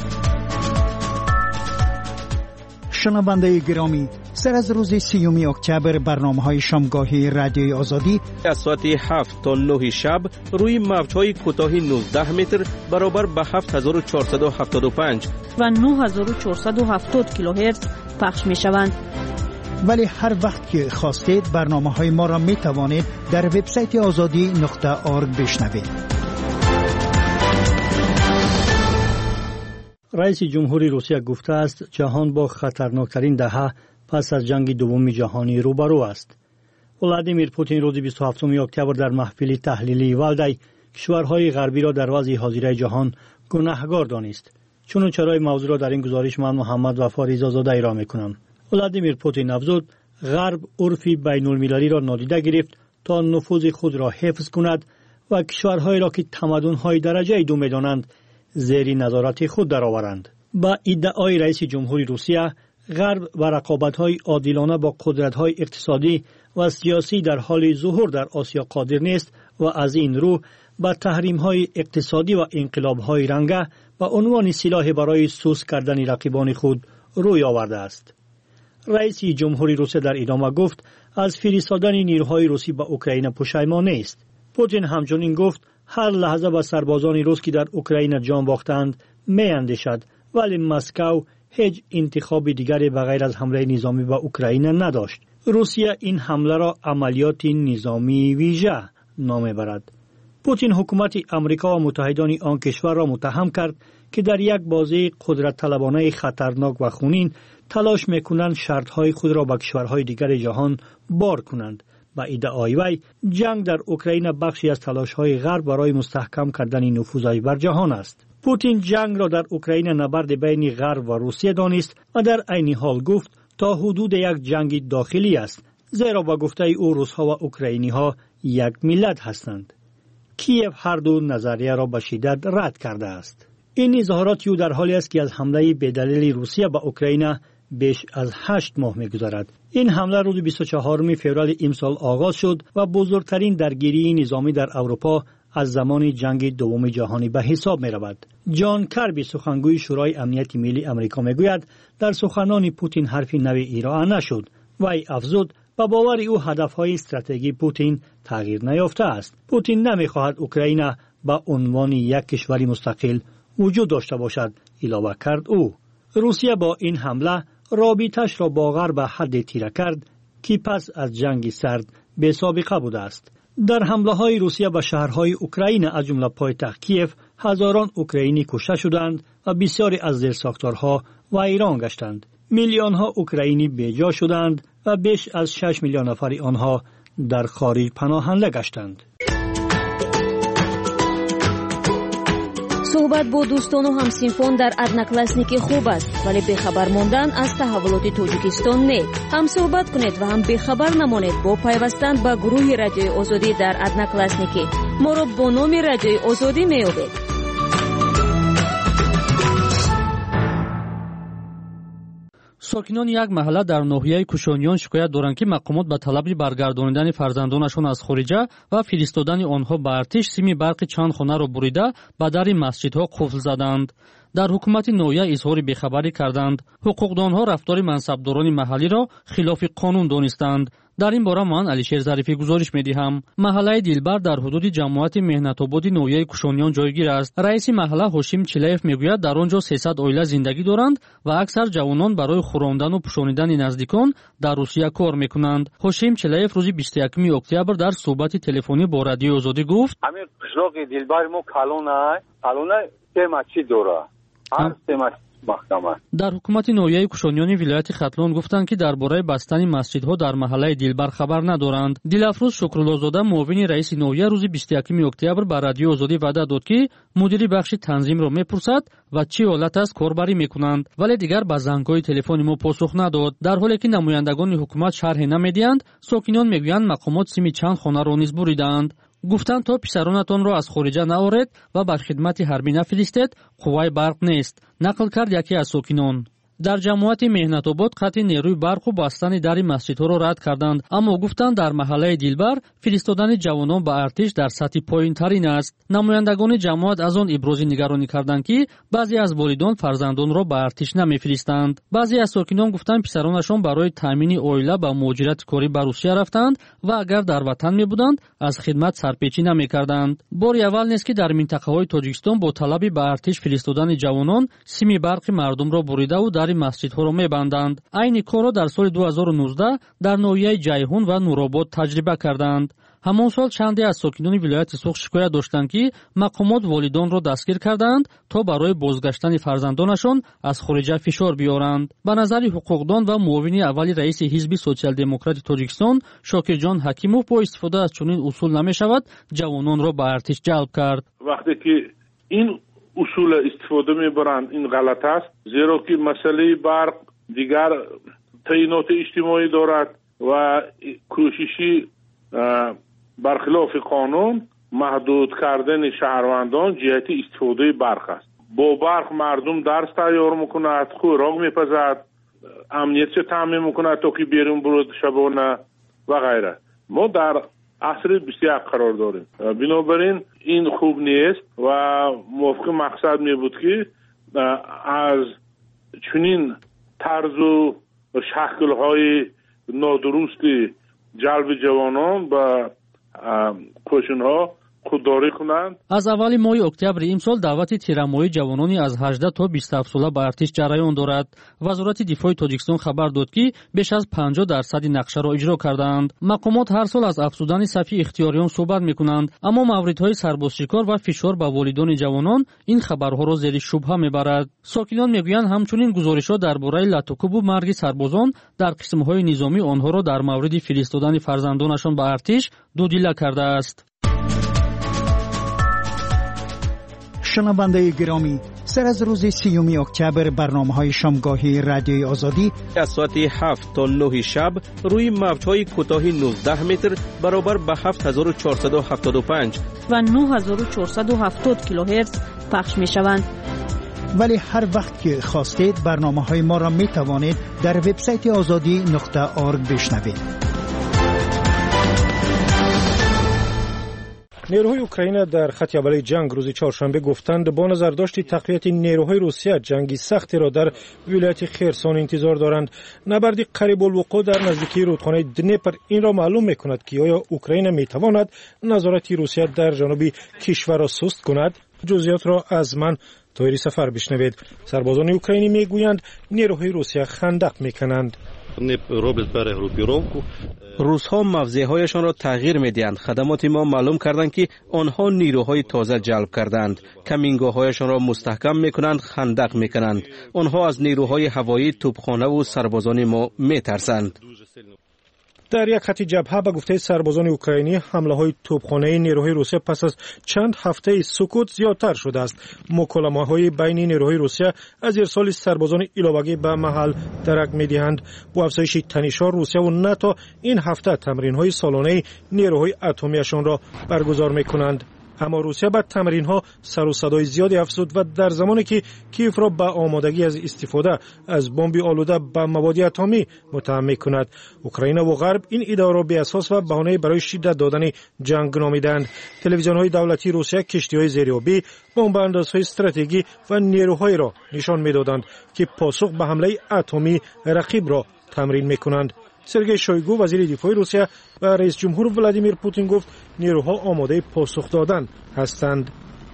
شنونده گرامی، سر از روز 30 اکتبر برنامه‌های شامگاهی رادیوی آزادی از ساعت 7 تا 9 شب روی موج‌های کوتاه 19 متر برابر به 7475 و 9470 کیلوهرتز پخش می‌شوند. ولی هر وقت که خواستید برنامه‌های ما را می‌توانید در وبسایت azadi.org بشنوید. رئیس جمهوری روسیه گفته است جهان با خطرناکترین دهه پس از جنگ دوم جهانی روبرو است. ولادیمیر پوتین روز 27 اکتبر در محفل تحلیلی والدی کشورهای غربی را در وضع حاضره جهان گناهکار دانست. چون چرای موضوع را در این گزارش من محمد وفا رضازاده ارائه می‌کنم. ولادیمیر پوتین افزود غرب عرفی بین‌المللی را نادیده گرفت تا نفوذ خود را حفظ کند و کشورهایی را که تمدن‌های درجه دو می‌دانند زیر نظارت خود درآورند. با ادعای رئیس جمهوری روسیه غرب و رقابت‌های عادلانه با قدرت‌های اقتصادی و سیاسی در حال ظهور در آسیا قادر نیست و از این رو با تحریم‌های اقتصادی و انقلاب‌های رنگه به عنوان سلاح برای سوس کردن رقیبان خود روی آورده است. رئیس جمهوری روسیه در ادامه گفت از فرستادن نیروهای روسی به اوکراین پشیمان نیست. پوتین همچنین گفت هر لحظه به سربازان روس که در اوکراین جان باختند میاندیشد، ولی مسکو هیچ انتخاب دیگری بغیر از حمله نظامی به اوکراین نداشت. روسیه این حمله را عملیات نظامی ویژه نام میبرد. پوتین حکومت امریکا و متحدان آن کشور را متهم کرد که در یک بازی قدرت طلبانه خطرناک و خونین تلاش میکنند شرطهای خود را به کشورهای دیگر جهان بار کنند. با ادعای وی جنگ در اوکراین بخشی از تلاشهای غرب برای مستحکم کردن نفوذش بر جهان است. پوتین جنگ را در اوکراین نبرد بین غرب و روسیه دانست و در عین حال گفت تا حدود یک جنگ داخلی است، زیرا با گفته او روس‌ها و اوکراینی‌ها یک ملت هستند. کیف هر دو نظریه را به شدت رد کرده است. این اظهارات او در حالی است که از حمله بی‌دلیل روسیه به اوکراین بیش از 8 ماه می‌گذرد. این حمله روز 24 فوریه امسال آغاز شد و بزرگترین درگیری نظامی در اروپا از زمان جنگ دوم جهانی به حساب می رود. جان کربی سخنگوی شورای امنیت ملی امریکا می گوید در سخنان پوتین حرفی نوی ارائه نشد. وی افزود با باور او هدفهای استراتژی پوتین تغییر نیافته است. پوتین نمی خواهد اوکراین به عنوان یک کشور مستقل وجود داشته باشد، علاوه کرد او. روسیه با این حمله رابطش را با غرب به حد تیره کرد که پس از جنگ سرد بی سابقه بوده است. در حمله های روسیه به شهرهای اوکراین از جمله پایتخت کیف هزاران اوکراینی کشته شدند و بسیاری از زیرساختارها ویران گشتند. میلیون ها اوکراینی بیجا شدند و بیش از 6 میلیون نفر آنها در خارج پناهنده گشتند. صحبت با دوستان و همسینفان در ادناکلاسنیکی خوب است، ولی بخبر ماندن از تحولات تاجیکستان نه. هم صحبت کنید و هم بخبر نمانید با پیوستن به گروه رادیوی آزادی در ادناکلاسنیکی. ما را با نام رادیوی آزادی میابید. ساکنان یک محله در ناحیه کوشانیان شکایت دارند که مقامات به طلب برگردانیدن فرزندانشان از خارجه و فرستادن آنها به ارتش سیم برق چند خانه را بریده به در مسجدها قفل زدند. در حکومت ناحیه اظهار بیخبری کردند. حقوقدانها رفتار منصبداران محلی را خلاف قانون دانستند. در این باره من علیشیر ظریفی گزارش می‌دهم. محله دلبر در حدود جماعت مهنت‌آباد ناحیه کوشانیان جایگیر است. رئیس محله هاشم چلایف میگوید در آنجا 300 عائله زندگی دارند و اکثر جوانان برای خوراندن و پوشانیدن نزدیکان در روسیه کار می‌کنند. هاشم چلایف روز 21 اکتبر در صحبت تلفنی با رادیو آزادی گفت: همین قشلاق دلبر ما کالونه تماچی داره. هر تماچی در حکومت ناحیه کوشانیان ولایت ختلان گفتند که درباره بستن مسجدها در محله دلبر خبر ندارند. دلافروز شکرالله‌زاده معاون رئیس ناحیه روز 21 اکتبر به رادیو آزادی وعده داد که مدیر بخش تنظیم را میپرسد و چه حالت است کاربری میکنند، ولی دیگر به زنگ‌های تلفن ما پاسخ نداد. در حالی که نمایندگان حکومت شرح نمیدهند، ساکنان میگویند مقامات سیم چند خانه را نیز بریدند. گفتند تا پسرانتان را از خارجه نآورید و بر خدمت حربی نفرستید، قوای برق نیست، نقل کرد یکی از ساکنان. در جماعت مهنت‌آباد قطع نیروی برق و بستن در مسجدها را رد کردند، اما گفتند در محله دلبر فرستادن جوانان به ارتش در سطح پایین‌ترین است. نمایندگان جماعت از آن ابراز نگرانی کردند که بعضی از والدان فرزندان را به ارتش نمی‌فرستند. بعضی از ساکنان گفتند پسرانشان برای تامین عائله به مهاجرت کاری به روسیه رفتند و اگر در وطن می‌بودند از خدمت سرپیچی نمی‌کردند. باری اول نیست که در منطقه‌های تاجیکستان با طلب به ارتش فرستادن جوانان سیم برق مردم را بریده و در مسجدها را می‌بندند. این کار را در سال 2019 در ناحیه جیهون و نورآباد تجربه کردند. همان سال چندی از ساکنان ولایت سوخ شکایت داشتند که مقامات والدان را دستگیر کردند تا برای بازگشتن فرزندانشان از خارج فشار بیارند. به نظر حقوقدان و معاون اول رئیس حزب سوسیال دموکرات تاجیکستان شاکرجان حکیموف با استفاده از چنین اصول نمی‌شود جوانان را به ارتش جلب کرد. وقتی که این اصول استفاده میبرند این غلط است، زیرا که مسئله برق دیگر تعینات اجتماعی دارد و کوششی برخلاف قانون محدود کردن شهروندان جهت استفاده برق است. با برق مردم درس تیار میکند، خوراک میپزد، امنیت تامین میکند تا که بیرون برود شبانه و غیره. ما در عصر 21 قرار داریم، بنابراین این خوب نیست و موافق مقصد می بود که از چنین طرز و شکل‌های نادرست جلب جوانان به کوشن‌ها خودداری کنند. از اول ماه اکتبر امسال دعوت تیراموی جوانانی از 18 تا 27 ساله به ارتش جریان دارد. وزارت دفاع تاجیکستان خبر داد که بیش از 50% نقشه را اجرا کردند. مقامات هر سال از افزودن صف اختیاریان صحبت میکنند، اما موردهای سربازشکار و فشار به والدان جوانان این خبرها را زیر شبهه میبرد. ساکنان میگویند همچنین گزارش‌ها درباره لطوکوب و مرگ سربازان در قسم‌های نظامی آنها را در مورد فرستادن فرزندانشان به ارتش دودیله کرده است. شنونده گرامی، سر از روز 30 اکتبر برنامه‌های شامگاهی رادیوی آزادی از ساعت 7 تا 9 شب روی موج‌های کوتاه 19 متر برابر به 7475 و 9470 کیلوهرتز پخش می‌شوند. ولی هر وقت که خواستید برنامه‌های ما را می‌توانید در وبسایت azadi.org بشنوید. نیروهای اوکراین در خط اول جنگ روز چهارشنبه گفتند با نظرداشت تقویت نیروهای روسیه جنگی سختی را در ولایت خرسون انتظار دارند. نبردی قریب الوقوع در نزدیکی رودخانه دنیپر این را معلوم می‌کند که آیا اوکراین می‌تواند نظارت روسیه در جنوب کشور را سست کند. جزئیات را از من طاهری سفر بشنوید. سربازان اوکراینی میگویند نیروهای روسیه خندق میکنند. روس‌ها موضع‌هایشان را تغییر می‌دهند. خدمات ما معلوم کردند که آنها نیروهای تازه جلب کردند. کمینگاه‌هایشان را مستحکم می‌کنند، خندق می‌کنند. آنها از نیروهای هوایی، توپخانه و سربازان ما می‌ترسند. در یک خط جبهه به گفته سربازان اوکراینی حمله‌های توپخانه نیروهای روسیه پس از چند هفته سکوت زیادتر شده است. مکالمه‌های بین نیروهای روسیه از ارسال سربازان علاوه‌ای به محل درک می‌دهند. با افزایش تنش‌ها روسیه و ناتو این هفته تمرین‌های سالانه نیروهای اتمیشان را برگزار می‌کنند. اما روسیه با تمرین‌ها سر و صدای زیادی افزود و در زمانی که کیف را به آمادگی از استفاده از بمب آلوده به مواد اتمی متهم می‌کند. اوکراین و غرب این ادعا را بی اساس و بهانه برای شدت دادن جنگ نامیدند. تلویزیون‌های دولتی روسیه کشتی‌های زیریابی، بمب‌اندازهای استراتژیکی و نیروهایی را نشان می‌دادند که پاسخ به حمله اتمی رقیب را تمرین می‌کنند. سرگئی شویگو وزیر دفاع روسیه و رئیس جمهور ولادیمیر پوتین گفت نیروها آماده پاسخ دادن هستند.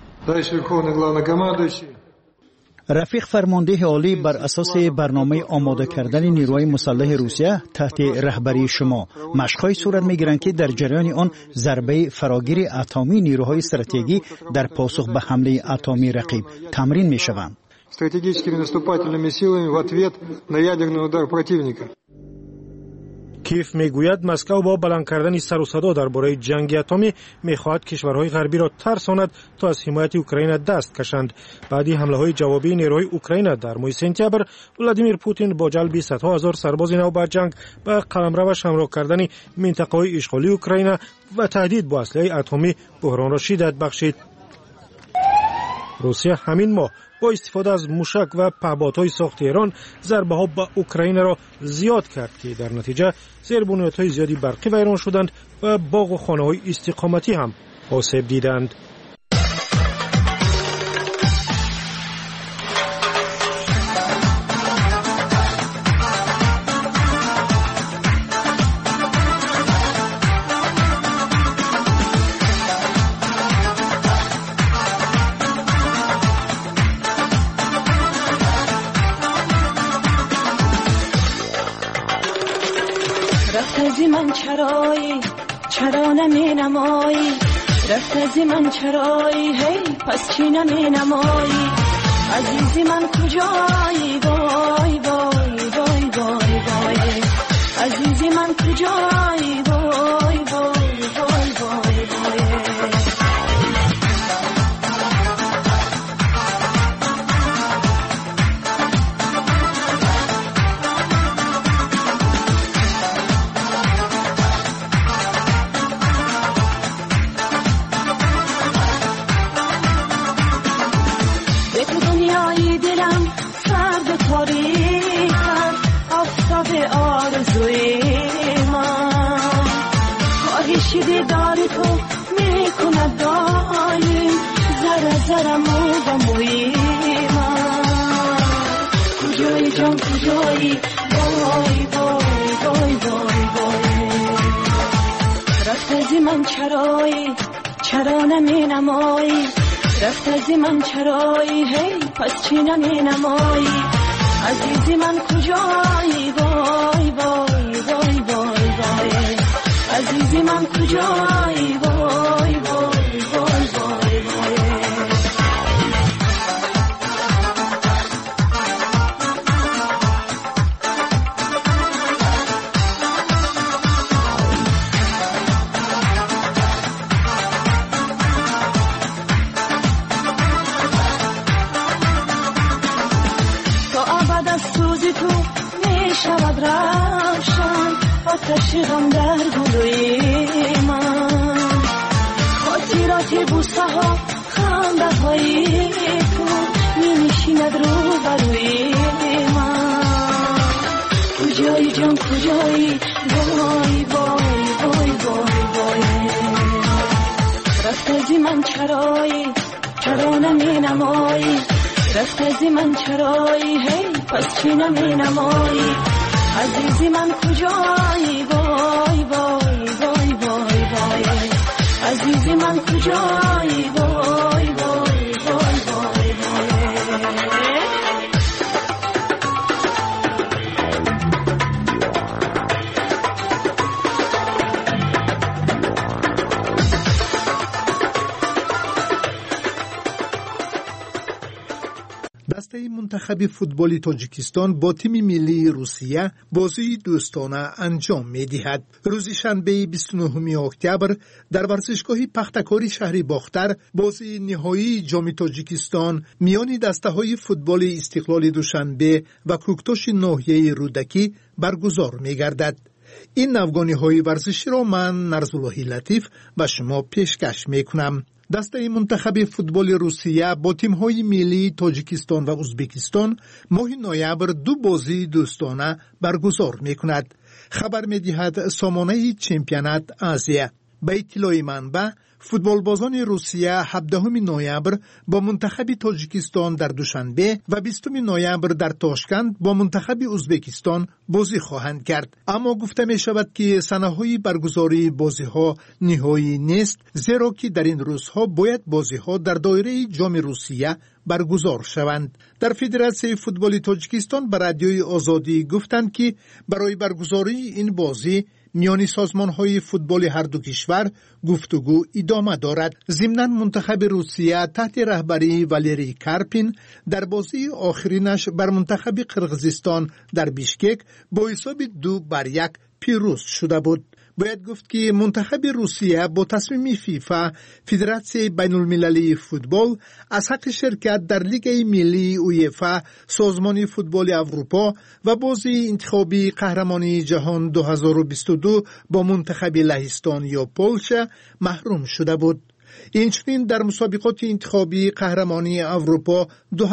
رفیق فرمانده عالی بر اساس برنامه آماده کردن نیروهای مسلح روسیه تحت رهبری شما مشق‌های صورت می‌گیرند که در جریان آن ضربه فراگیر اتمی نیروهای استراتژیکی در پاسخ به حمله اتمی رقیب تمرین می‌شوند. Стратегическими наступательными силами в ответ на ядерный удар противника. کیف میگوید مسکو با بلند کردن سر و صدا درباره جنگ اتمی میخواهد کشورهای غربی را ترساند تا از حمایت اوکراین دست کشند. بعدی حمله‌های جوابی نیروهای اوکراین در ماه سپتامبر ولادیمیر پوتین با جلب صدها هزار سرباز نو به جنگ به قلمروش همراه کردن منطقه‌های اشغالی اوکراین و تهدید با اسلحه اتمی بحران را شدت بخشید. روسیه همین ماه با استفاده از موشک و پهپادهای ساخت ایران ضربه ها به اوکراین را زیاد کرد که در نتیجه زیربنیادهای زیادی برقی ویران شدند و باغ و خانه های استقامتی هم آسیب دیدند. چرا نمی نمایی رفت از من چرایی هی پس چی نمی نمایی عزیزی من کجایی وای وای وای وای وای عزیزی من کجایی وای وای وای وای وای دیداری تو میکند دایم زره زره مو و موی من کجایی جان کجایی وای وای وای وای وای رفت از من چرایی چرا نمی نمایی رفت از من چرایی هی پس چی نمی نمایی عزیزی من کجایی وای وای وای وای وای عزیزی من کجایی وای وای وای وای وای شود روشن آتش غم در گلوی من خاطرات بوسه ها خنده های تو می نشیند رو بروی من کجایی جان کجایی وای وای وای وای وای رفت از من چرایی چرا نمی نمایی رفت از من چرایی هی پس چی نمی نمایی عزیزی من کجایی وای وای وای وای وای عزیزی من کجایی وای وای وای وای وای دسته منتخب فوتبال تاجیکستان با تیم ملی روسیه بازی دوستانه انجام می‌دهد. روز شنبه 29 اکتبر در ورزشگاه پختکاری شهر باختر بازی نهایی جام تاجیکستان میان دسته‌های فوتبال استقلال دوشنبه و کوکتاش ناحیه رودکی برگزار می‌گردد. این نوگانی‌های ورزشی را من نرزالله لطیف به شما پیشکش می‌کنم. دسته منتخب فوتبال روسیه با تیم‌های ملی تاجیکستان و ازبکستان ماه نوامبر دو بازی دوستانه برگزار می‌کند. خبر می‌دهد سامانه چمپیونات آسیا. به اطلاع منبع فوتبالبازان روسیه 17 نوامبر با منتخب تاجیکستان در دوشنبه و 20 نوامبر در تاشکند با منتخب ازبکستان بازی خواهند کرد. اما گفته می شود که سنه‌های برگزاری بازی‌ها نهایی نیست، زیرا که در این روزها باید بازی‌ها در دایره جام روسیه برگزار شوند. در فدراسیون فوتبال تاجیکستان به رادیوی آزادی گفتند که برای برگزاری این بازی میانی سازمان‌های فوتبال هر دو کشور گفتگو ادامه دارد. ضمناً منتخب روسیه تحت رهبری والری کارپین در بازی آخرینش بر منتخب قرقیزستان در بیشکک با حساب 2-1 پیروز شده بود. باید گفت که منتخب روسیه با تصمیم فیفا فدراسیون بین‌المللی فوتبال از حق شرکت در لیگ ملی اویفا سازمان فوتبال اروپا و بازی انتخابی قهرمانی جهان 2022 با منتخب لهستان یا پولشا محروم شده بود. اینچنین در مسابقات انتخابی قهرمانی اروپا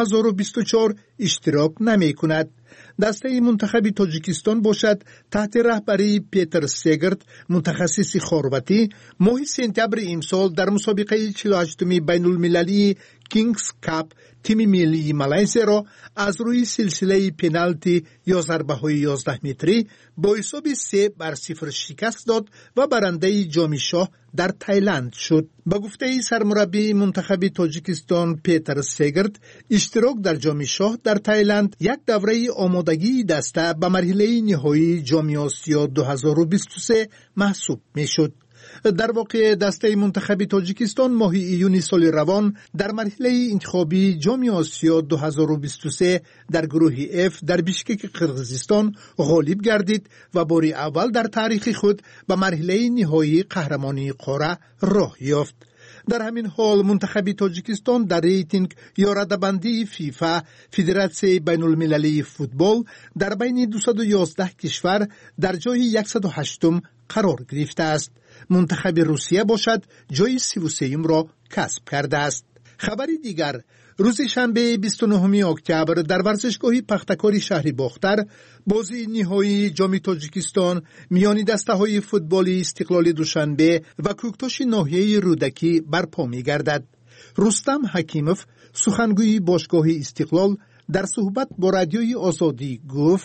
2024 اشتراک نمی کند. دسته منتخب تاجیکستان باشد تحت رهبری پیتر سگرد متخصص خرواتی ماه سپتامبر امسال در مسابقه 48 بین المللی کینگز کاپ تیم ملی مالزی را از روی سلسله پنالتی یا ضربه‌های 11 متری با حساب 3-0 شکست داد و برنده جام شاه در تایلند شد. با گفته سرمربی منتخب تاجیکستان پیتر سگرد اشتراک در جام شاه در تایلند یک دوره آمادگی دسته به مرحله نهایی جام آسیا 2023 محسوب میشد. در واقع دسته منتخب تاجیکستان ماه ایون سال روان در مرحله انتخابی جام آسیا 2023 در گروه F در بیشکک قرقیزستان غالب گردید و بار اول در تاریخ خود به مرحله نهایی قهرمانی قاره راه یافت. در همین حال منتخب تاجیکستان در ریتینگ یا رده‌بندی فیفا فدراسیون بین المللی فوتبال در بین 211 کشور در جای 108 قرار گرفته است. منتخب روسیه باشد جای 33 را کسب کرده است. خبری دیگر روز شنبه 29 اکتبر در ورزشگاه پختکاری شهر باختر بازی نهایی جام تاجیکستان میان دسته‌های فوتبال استقلال دوشنبه و کوکتاش ناحیه رودکی برپا می‌گردد. رستم حکیموف سخنگوی باشگاه استقلال در صحبت با رادیوی آزادی گفت: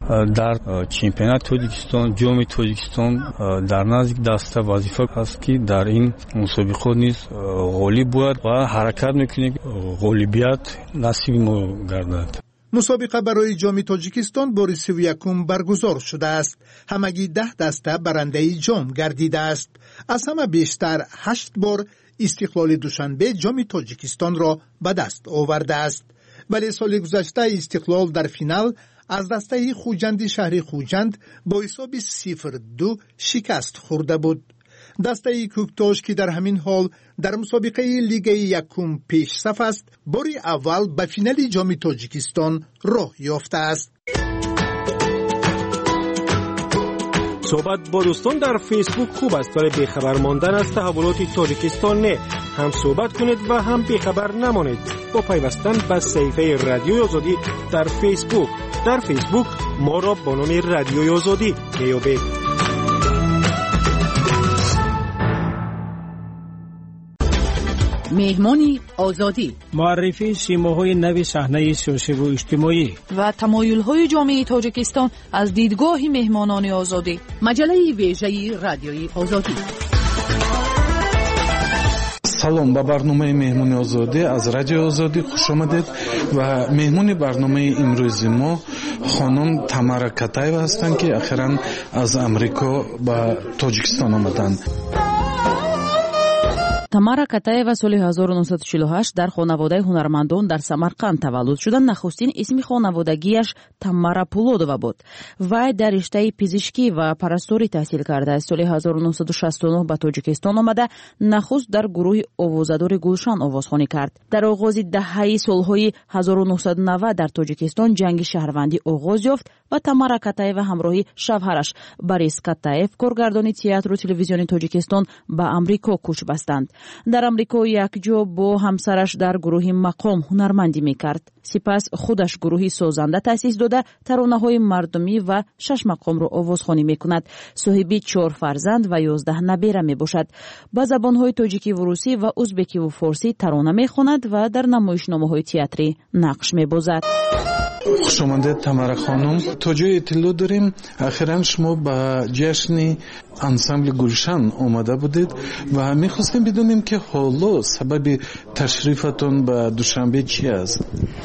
дар чемпионати тоҷикистон ҷоми тоҷикистон дар назди даста вазифа ҳаст ки дар ин мусобиқот низ ғолиб бояд ва ҳаракат мекунем ғолибият насиби мо гардад. мусобиқа барои ҷоми тоҷикистон бори 31 баргузор шудааст. ҳамагӣ 10 даста барандаи ҷом гардидааст. аз ҳама бештар 8 бор истиқлоли душанбе ҷоми тоҷикистонро ба даст овардааст. вале соли гузашта истиқлол дар финал аз дастаи хуҷанди шаҳри хуҷанд бо ҳисоби 0-2 шикаст хӯрда буд. дастаи кӯктош ки дар ҳамин ҳол дар мусобиқаи лигаи якум пешсаф аст, бори аввал ба финали ҷоми тоҷикистон роҳ ёфтааст. صحبت با دوستان در فیسبوک خوب است ولی بیخبر ماندن از تحولات تاجیکستان نه. هم صحبت کنید و هم بیخبر نمانید با پیوستن به صفحه رادیوی آزادی در فیسبوک. در فیسبوک ما را با نام رادیوی آزادی بیابید. مهمانی آزادی، معرفی سیماهای نو صحنه سیاسی و اجتماعی و تمایل‌های جامعه تاجیکستان از دیدگاه مهمانان آزادی. مجله ویژه رادیوی آزادی. سلام، با برنامه مهمانی آزادی از رادیو آزادی خوش آمدید و مهمانی برنامه امروز ما خانم تمارا کاتایeva هستند که اخیراً از امریکا به تاجیکستان آمدند. тамара катаева соли 1948 дар хонаводаи ҳунармандон дар самарқанд таваллуд шуда. нахустин исми хонаводагиаш тамара пулодова буд. вай дар риштаи пизишкӣ ва парасторӣ таҳсил карда. соли 1969 ба тоҷикистон омада нахуст дар гурӯҳи овозадори гулшан овозхонӣ кард. дар оғози даҳаи солҳои 1990 дар тоҷикистон ҷанги шаҳрвандӣ оғоз ёфт ва тамара катаева ҳамроҳи шавҳараш Борис Катаев, коргардони театру телевизиони тоҷикистон, ба амрико кӯч бастанд. дар амрико якҷо бо ҳамсараш дар гурӯҳи мақом ҳунармандӣ мекард. сипас худаш гурӯҳи созанда таъсис дода таронаҳои мардумӣ ва 6 мақомро овозхонӣ мекунад. соҳиби 4 фарзанд ва 11 набера мебошад. ба забонҳои тоҷикиву русӣ ва узбекиву форсӣ тарона мехонад ва дар намоишномаҳои театрӣ нақш мебозад. خوش آمدید تمارا خانم. تا جای اطلاع داریم اخیراً شما به جشن انسامبل گلشن آمده بودید و میخواستیم بدونیم که حالا سبب تشریفتون به دوشنبه چی است؟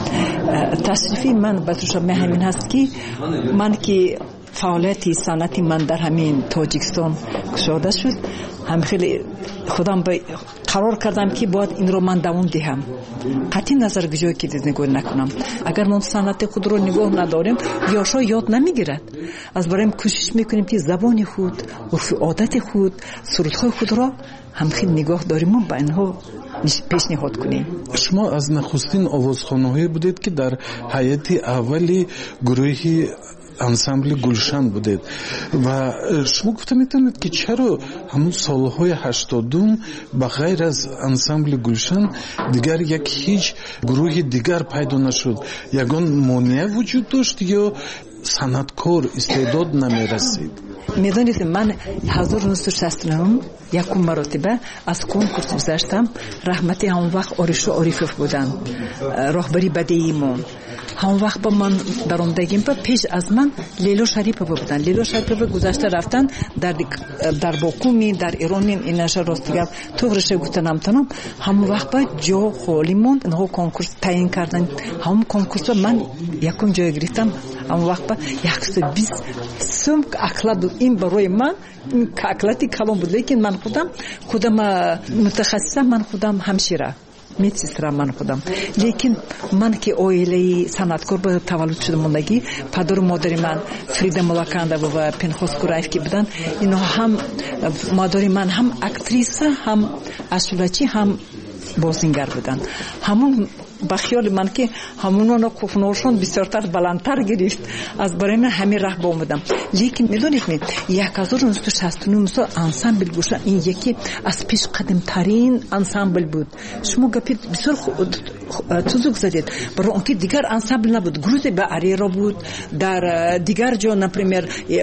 تشریفی من به دوشنبه همین هست که من که فعالیت صنعتی من در همین تاجیکستان گشوده شد، هم خیلی خودم قرار کردم که باید این رو من دوام دهم. قطعی نظر گجایی که نگاه نکنم. اگر ما صنعت خود رو نگاه نداریم یاشا یاد نمیگیرد. از برایم کوشش میکنیم که زبان خود، عرف عادت خود، سرودهای خود را هم خیلی نگاه داریم و با اینها پیشنهاد کنیم. شما از نخستین آوازخوان‌هایی بودید که در حیات اولی گروه انسامبل گلشن بودید و شما گفته میتونید که چرا همون سالهای 80 به غیر از انسامبل گلشن دیگر یک هیچ گروه دیگر پیدا نشد؟ یگان مانع وجود داشت یا صنعتکار استعداد نمیرسید؟ میدونید من 1969 یکم مرتبه از کنکورس گذشتم. رحمتی همون وقت آرشو عارفوف بودن، راهبری بدیعیمون. همون وقت با من در اومدگیم پیش از من لیلا شریفوف بودن. لیلا شریفوف گذشته رفتن در باکومی در ایرانی ایناش راستگار توغرشه گفتنم تنم. همون وقت با جا خالی موند. نه کنکورس تعیین کردن. همون کنکورس من یکم جای گرفتم. همون وقت با 120 سوم اکلاد این برای من اکلاتی کلام بود. لیکن من خودم متخصصم. من خودم همشیره медсестра من خودم. لیکن من که اویلی صنعتکار به تولد شدم موندگی پدر و مادر من فریدا ملاکاندова و پنخوس کورایف که بودن. اینا هم مادر من هم اکتریسه، هم اشولچی، هم بازیگر بودن. همون با خیال من که همونو کوفنورشون بسیارتر بلندتر گرفت. از برای من همین راه با اومدم. لیکن میدونید 1969 مثلا انسامبل گوشه این یکی از پیش قدم ترین انسامبل بود. شما گفتید بسیار توزوک زدید. برای اون که دیگر انسامبل نبود. گروه با اریرا بود. در دیگر جا نپریمیر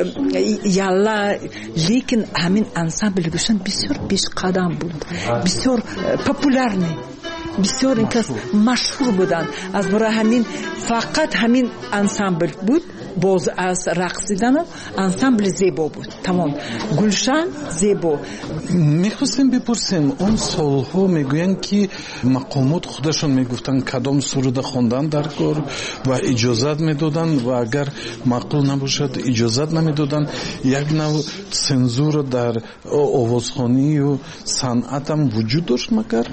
یالا. لیکن همین انسامبل گوشه بسیار پیش قدم بود. بسیار پاپولار نه. بسیار اینکه مشهور بودن. از برای همین فقط همین انسامبل بود باز از رقصیدن انسامبل زیبا بود. تمام گلشن زیبا. میخواستیم بپرسیم اون سالها میگوین که مقامات خودشون میگفتن کدام سرود خواندن در کار و اجازت میدادن و اگر معقول نباشد اجازت نمیدادن. یک نوع سنزور در آوازخوانی و صنعت هم وجود داشت. مگر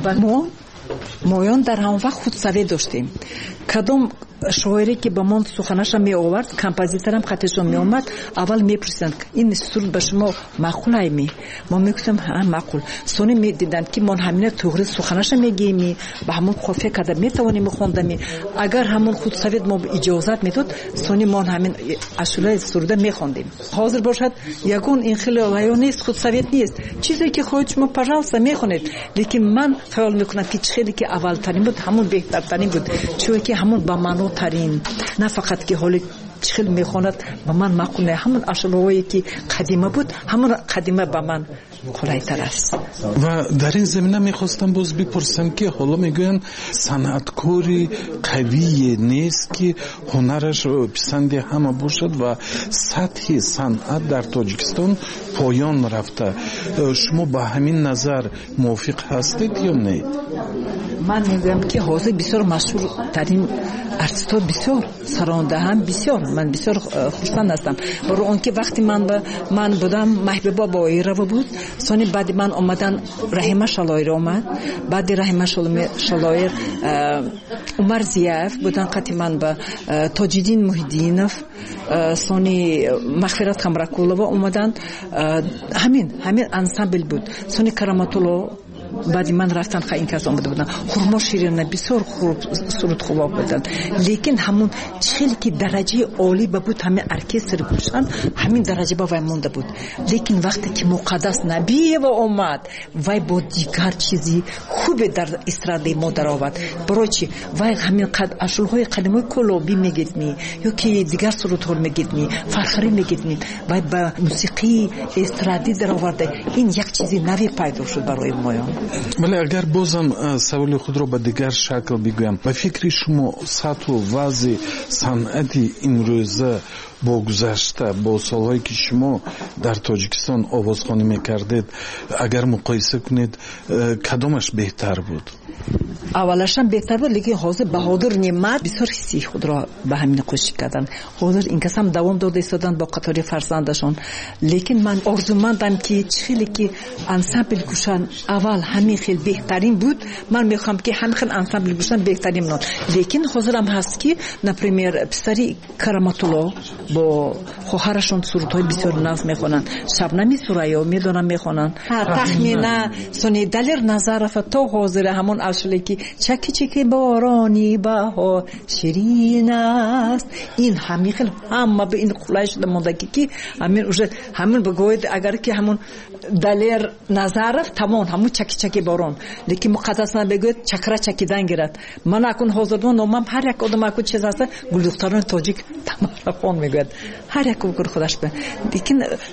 مایان در همون وقت خودسوی داشتیم. کدام شاعری که با من سخنش می آورد کمپوزیتورم خطش می اومد اول می پرسیدند این سرود به شما معقول است؟ ما می گفتم ها معقول. سونی می دیدند که من همین توغری سخنش میگیم با همون قافیه کده می توانیم خواندم. اگر همون خودسوی ما اجازت میداد سونی من همین اشعار سرود می خواندیم. حاضر باشد یگون این خیلی لایق نیست، خودسوی نیست، چیزی که خودت شما پراوسا می خوانید. لیکن من خیال میکنم که چیزی که اول ترین بود همون بهتر ترین بود، چون که همون با من ترین، نه فقط که حالی چخیل میخواند با من معقول، همون اشعاری که قدیمه بود همون قدیمه با من قلایتر است. و در این زمینه میخواستم باز بپرسم که حالا میگوین صنعتکاری قوی نیست که هنرش پسند همه باشد و سطح صنعت در تاجیکستان پایان رفته. شما با همین نظر موافق هستید یا نه؟ من میگم که حاضر بسیار مشهور ترین ارتیست‌ها بسیار سرانده هم بسیار من بسیار خوشبخت هستم. برای اون که وقتی من بودم محبوبا بایرو بود، سونی بعد من اومدن رحیمه شلایر اومد، بعد رحیمه شلایر عمر زیاف بودن، قطعی من با تاجدین محیدینов سونی مغفرت خمرکولова اومدن، همین انسامبل بود. سونی کراماتولو بعد من رفتن این کس آمده بودن، خورما شیرینه بسیار خوب سرود خوب بودن. لیکن همون چیزی که درجه عالی بود همین ارکستر گوشن همین درجه با وای مونده بود. لیکن وقتی که مقدس نبی و اومد وای با دیگر چیزی خوب در استراده ما در آورد. برای چی وای همین اشعارهای قدیمی کلوبی میگیدنی یا که دیگر سرودها میگیدنی فرخری میگیدنی وای با موسیقی استرادی در آورده. این یک چیزی نوی پیدا شد برای ما. ولی اگر بازم سوال خود را به دیگر شکل بگویم، به فکر شما سطح و وضع صنعتی امروزه با گذشته با سالهایی که شما در تاجیکستان آوازخوانی میکردید اگر مقایسه کنید کدامش بهتر بود؟ اولش هم بهتر بود، لیکن حاضر بهادر نعمت بسیار حسی خود را به همین خوشی کردن. حاضر این کس هم دوام داده ایستادن با قطار فرزندشون. لیکن من آرزومندم که چیزی که انسامبل گوشن اول همین خیلی بهترین بود، من میخوام که همین انسامبل گوشن بهترین بود. لیکن حاضرم هست که نپریمیر پسری کراماتولو با خواهرشون سرودهای بسیار ناز میخونن، شبنمی سوریا میدونم میخونن، تخمینه سونی دلیر نظر تو حاضر همون اشعاری که چکی چکی بارانی بها شیرین است. این همین خیلی همه به این خلای شده مونده که همین بگوید اگر که همون دلیر نظر تمام همون چکی چکی باران، لیکن مقدس بگوید چکره چکیدن گیرد. من اکن حاضر نامم هر یک آدم اکن چیز هست گلدختران تاجیک تمام خون میگوید هر یک بگر خودش به. لیکن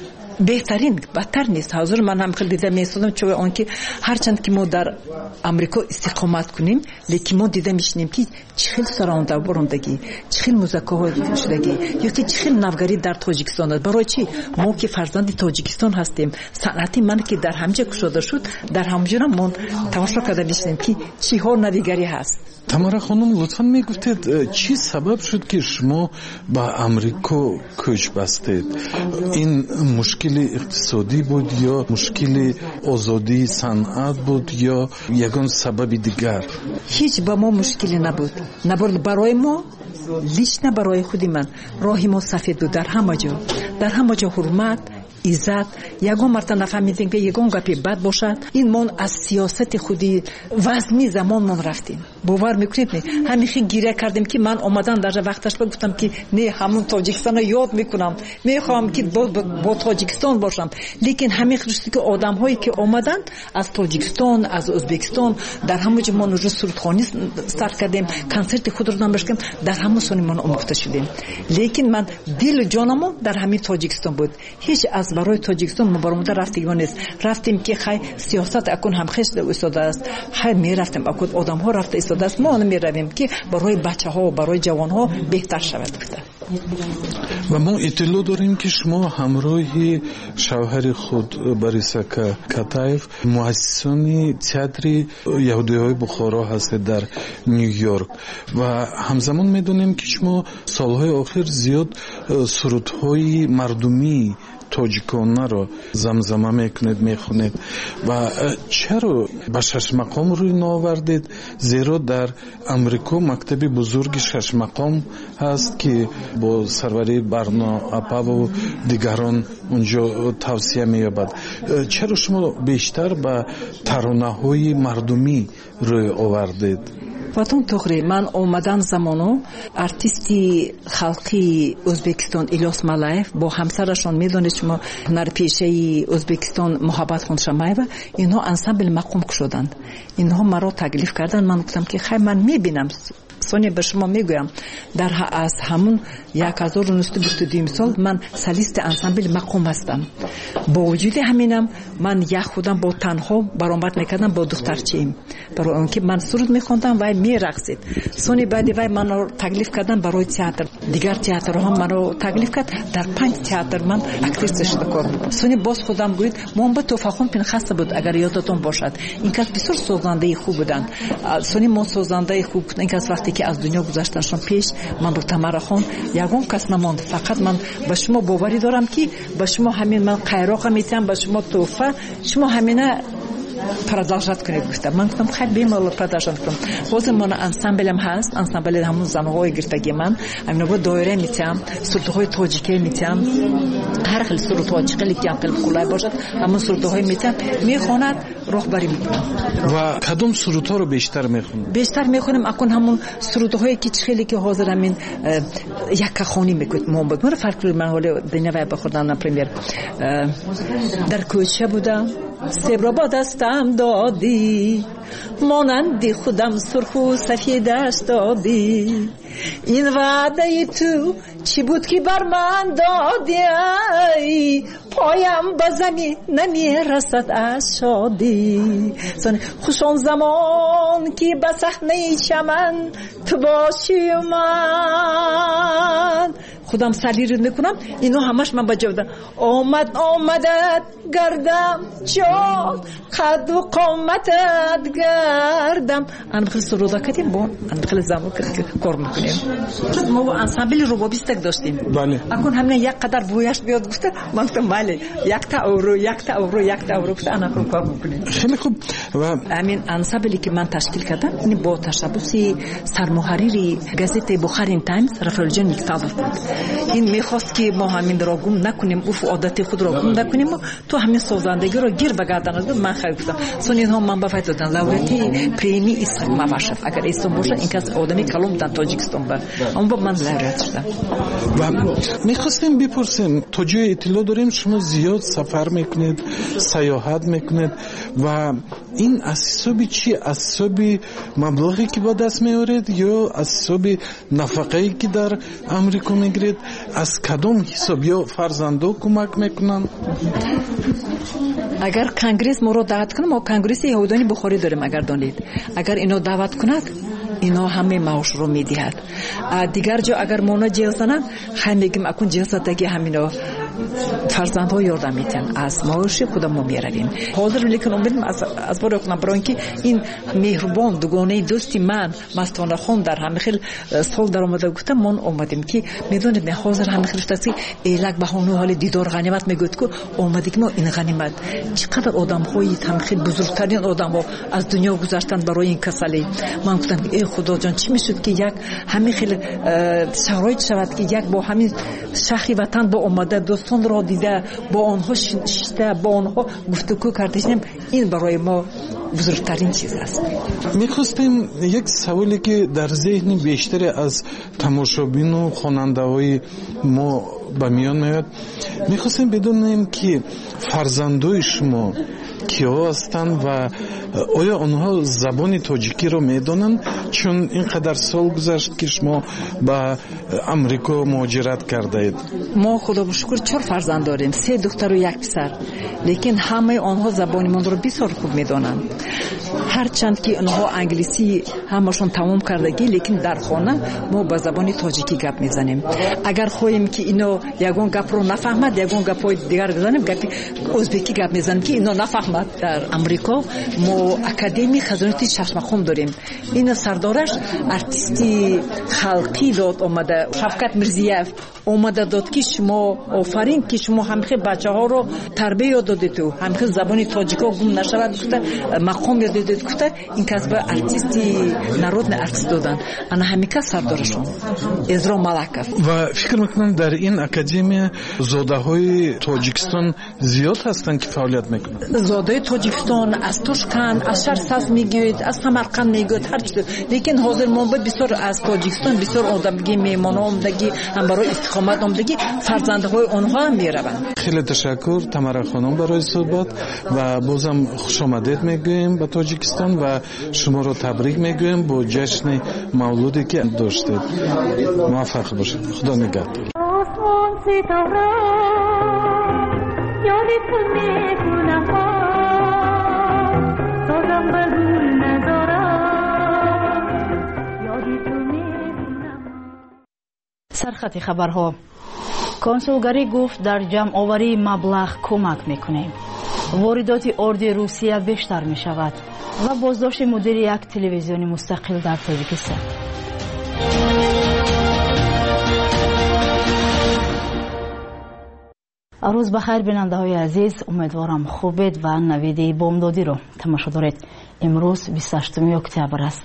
بهترین بدتر نیست. حاضر من هم خیلی دیده میستادم، چون اون که هرچند که ما در امریکا استقامت کنیم لیکن ما دیده میشنیم که چخیل سرانده برندگی، چخیل موزیکا های شدگی یا که چخیل نوگری در تاجیکستان است. برای چی ما که فرزند تاجیکستان هستیم، صنعتی من که در همجا کشاده شد در همجا ما تماشا کرده میشنیم که چی ها نوگری هست. تمارا خانم لطفاً میگفتید چی سبب شد که شما با امریکا کوچ بستید؟ این مشکل اقتصادی بود یا مشکل آزادی صنعت بود یا یگان سبب دیگر؟ هیچ با ما مشکلی نبود. نبود برای ما لیش نه برای خودی من. راهی ما سفید بود در همه جا حرمت عزت. یگان مرتبه نفهمیدیم که یگان گپی بد باشد این من از سیاست خودی وزنی زمان من رفتیم. باور میکنید نه همیشه گیره کردیم که من اومدن در وقتش گفتم که نه همون تاجیکستان رو یاد میکنم، میخوام که با تاجیکستان باشم. لیکن همین خصوصی که آدم هایی که اومدن از تاجیکستان از ازبکستان در همون جا ما نوجه سرودخوانی سر کردیم، کنسرت خود رو نمیشکم در همون سونی من آموخته شدیم. لیکن من دل جانم در همین تاجیکستان بود. هیچ از برای تاجیکستان ما برامون رفتیم نیست. رفتیم که خیلی سیاست اکن هم خیلی ایستاده است، خیلی میرفتیم اکن آدم ها رفته ایستاده است، ما میرویم که برای بچه ها و برای جوان ها بهتر شود. و ما اطلاع داریم که شما همراهی شوهر خود باریساکا کاتایف مؤسسان تئاتر یهودی‌های بخارا هستید در نیویورک و همزمان میدونیم که شما سالهای آخر زیاد سرودهای مردمی تاجیکانه را زمزمه میکنید میخونید و چرا به شش مقام روی نآوردید؟ زیرا در امریکا مکتب بزرگ شش مقام هست که با سروری برنا اپا و دیگران اونجا توصیه مییابد. چرا شما بیشتر به ترانه های مردمی روی آوردید؟ واتون توخری من اومدن زمانو ارتیستی خلقی ازبکستان الیاس مالایف با همسرشون میدونید شما هنرپیشه ازبکستان محبت خونشمایو اینها انسامبل مقام شدند. اینها مرا تکلیف کردن. من گفتم که خیر من میبینم سونی به شما میگویم در از همون 1922 سال من سلیست انسامبل مقام هستم. با وجود همینم من یک خودم با تنها برآمد میکردم با دخترچیم برای اینکه من سرود میخوندم و میرقصید. سونی بعدی وای منو تکلیف کردن برای تئاتر. دیگر تئاترها منو تکلیف کرد. در 5 تئاتر من اکتریس شده کردم. سونی باز خودم گوید محمد توفاخون پنخاسته بود اگر یادتون باشد. این کس بسیار سازنده خوب بودند. سونی ما سازنده خوب این کس وقتی که از دنیا گذشتنشون پیش من رو تمرخون یگون کس نماند. فقط من به شما باوری دارم که به شما همین من قیراق میتونم به شما توفه شما همینه продолжать کنید گفتم. من گفتم خیلی بیمال продолжать کنم. باز من انسامبلم هست. انسامبل همون زنهای گرفتگی من همین با دایره میتونم سرودهای تاجیکی میتونم هر خیلی سرود تاجیکی که عقل کلای باشد همون سرودهای میتونم میخواند راهبری میکنم. و کدوم سرودها رو بیشتر میخونم؟ بیشتر میخونم اکن همون سرودهایی که خیلی که حاضر همین یک خانی میکنم. محمد من فرق من حالا دنیا و بخوردن پرمیر در کوچه بودم سبرا با دستم دادی مانندی خودم سرخ و سفیدش دادی این وعده تو چی بود که بر من دادی پایم به زمین نمی رسد از شادی خوشان زمان که به صحنه چمن تو باشی من خودم سری رد میکنم اینو همش من بجا بدم آمدت گردم جان قد و قامتت گردم انا بخیل سرودا کردیم با انا بخیل زمان کار میکنیم. ما با انسامبل روبابیستک داشتیم. بله. اکن همین یک قدر بویش بیاد گفته من گفتم بله 1 اورو گفته انا کار میکنیم. خیلی خوب. و همین انسامبلی که من تشکیل کردم این با تشبثی سرمحرری گازete بخارین تایمز رافائل جان میکتابوف بود. این میخواست که ما همین را گم نکنیم عرف عادت خود را گم نکنیم تو همین سازندگی را گیر بگردن از من خیلی گفتم سونی ها من با فایده دادن لوریتی پریمی اسم مباشف اگر اسم باشه این کس آدمی کلام در تاجیکستان بود اون با من لوریت شدم. و میخواستیم بپرسیم تو جای اطلاع داریم شما زیاد سفر میکنید سیاحت میکنید و این اسبابی چی؟ اسبابی مبلغی که با دست میارید یا اسبابی نفقه‌ای که در امریکا میگیرید از کدوم حساب یا فرزندو کمک میکنن؟ اگر کنگرس ما رو دعوت کنه ما کنگرس یهودانی بخاری داریم اگر دانید اگر اینو دعوت کند اینا همه معاش رو میدهد. دیگر جا اگر مونا جلسانن خیلی میگیم اکن جلساتگی همینا فرزندها یاردم میتن از معاش خودم ما میرویم. حاضر لیکن امیدم از برای کنم برای اینکه این مهربان دوگانه دوستی من مستانه خون در همه خیل سال در آمده گفتم من اومدیم که میدونید حاضر همه خیل شدستی ایلک بهانو حال دیدار غنیمت میگوید که اومدیم ما این غنیمت چقدر آدم های هم خیلی بزرگترین آدم ها از دنیا گذشتن برای این کسالی. من گفتم ای خدا جان چی میشد که یک همین خیلی شرایط شود که یک با همین شهری وطن با اومده دوستان را دیده با آنها شیسته با آنها گفتگو کردیم این برای ما بزرگترین چیز است. میخواستیم یک سوالی که در ذهن بیشتر از تماشابین و خواننده های ما به میان میاد میخواستیم بدونیم که فرزندای شما کیا هستند و آیا آنها زبان تاجیکی را میدانند؟ چون اینقدر سال گذشت که شما به امریکا مهاجرت کرده اید. ما خدا به شکر 4 فرزند داریم، 3 دختر و 1 پسر، لیکن همه آنها زبان من را بسیار خوب میدانند. هرچند که آنها انگلیسی همشون تمام کردگی، لیکن در خانه ما با زبان تاجیکی گپ میزنیم. اگر خواهیم که اینا یگان گپ رو نفهمد، یگان گپای دیگر بزنیم، گپ ازبکی گپ میزنیم که اینا نفهمد. در امریکا ما اکادمی خزانه ششمخون داریم. این سردارش ارتیستی خلقی داد آمده، شفقت میرزیف اومده داد که شما آفرین که شما همخه بچه ها رو تربیت یاد دادید و همخه زبان تاجیکا گم نشود گفته مقام یاد دادید گفته این کسب ارتیستی نارود ارتیست دادن. انا همیکا سردارشون ازرا ملکف. و فکر میکنم در این اکادمی زاده های تاجیکستان زیاد هستند که فعالیت میکنند. زاده تاجیکستان از توشکن، از شهرساز میگوید، از سمرقند میگوید، هر چیز. لیکن حاضر ما بسیار از تاجیکستان بسیار آدمگی میهمان آمدگی هم برای استقامت آمدگی فرزندهای آنها هم میروند. خیلی تشکر تمرا خانم برای صحبت و بازم خوش آمدید میگویم به تاجیکستان و شما رو تبریک میگویم با جشن مولودی که داشتید. موفق باشید. خدا نگهدار. سرخط خبرها. کنسولگری گفت در جمع آوری مبلغ کمک میکنیم. واردات ارد روسیه بیشتر می شود و بازداشت مدیر یک تلویزیون مستقل در تاجیکستان. روز بخیر بیننده های عزیز، امیدوارم خوبید و نویده بامدادی رو تماشا دارید. امروز 28 اکتبر است.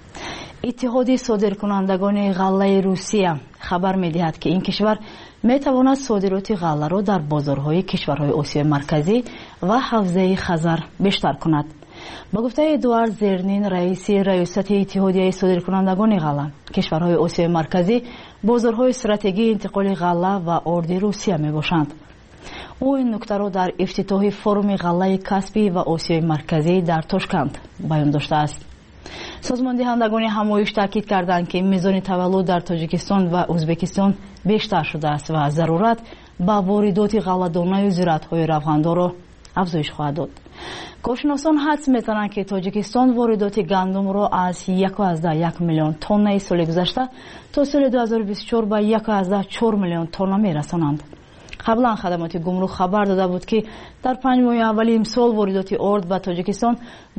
اتحاد صادرکنندگان غله روسیه خبر می‌دهد که این کشور می‌تواند صادرات غله را در بازارهای کشورهای آسیای مرکزی و حوزه خزر بیشتر کند. با گفته ادوارد زرنین رئیس ریاست اتحادیه صادرکنندگان غله، کشورهای آسیای مرکزی بازارهای استراتژیکی انتقال غله و ارد روسیه میباشند. او این نکته را در افتتاح فروم غله کاسپی و آسیای مرکزی در تاشکند بیان داشته است. سازمان دهندگان همایش تاکید کردند که میزان تولد در تاجیکستان و ازبکستان بیشتر شده است و ضرورت با واردات غله‌دانه و زراعت‌های روغندار را افزایش خواهد داد. کارشناسان حدس می‌زنند که تاجیکستان واردات گندم را از 1.1 میلیون تن سال گذشته تا سال 2024 به 1.4 میلیون تن می‌رسانند. قبلا خدمات گمرک خبر داده بود که در 5 ماه اول امسال واردات ارد به تاجیکستان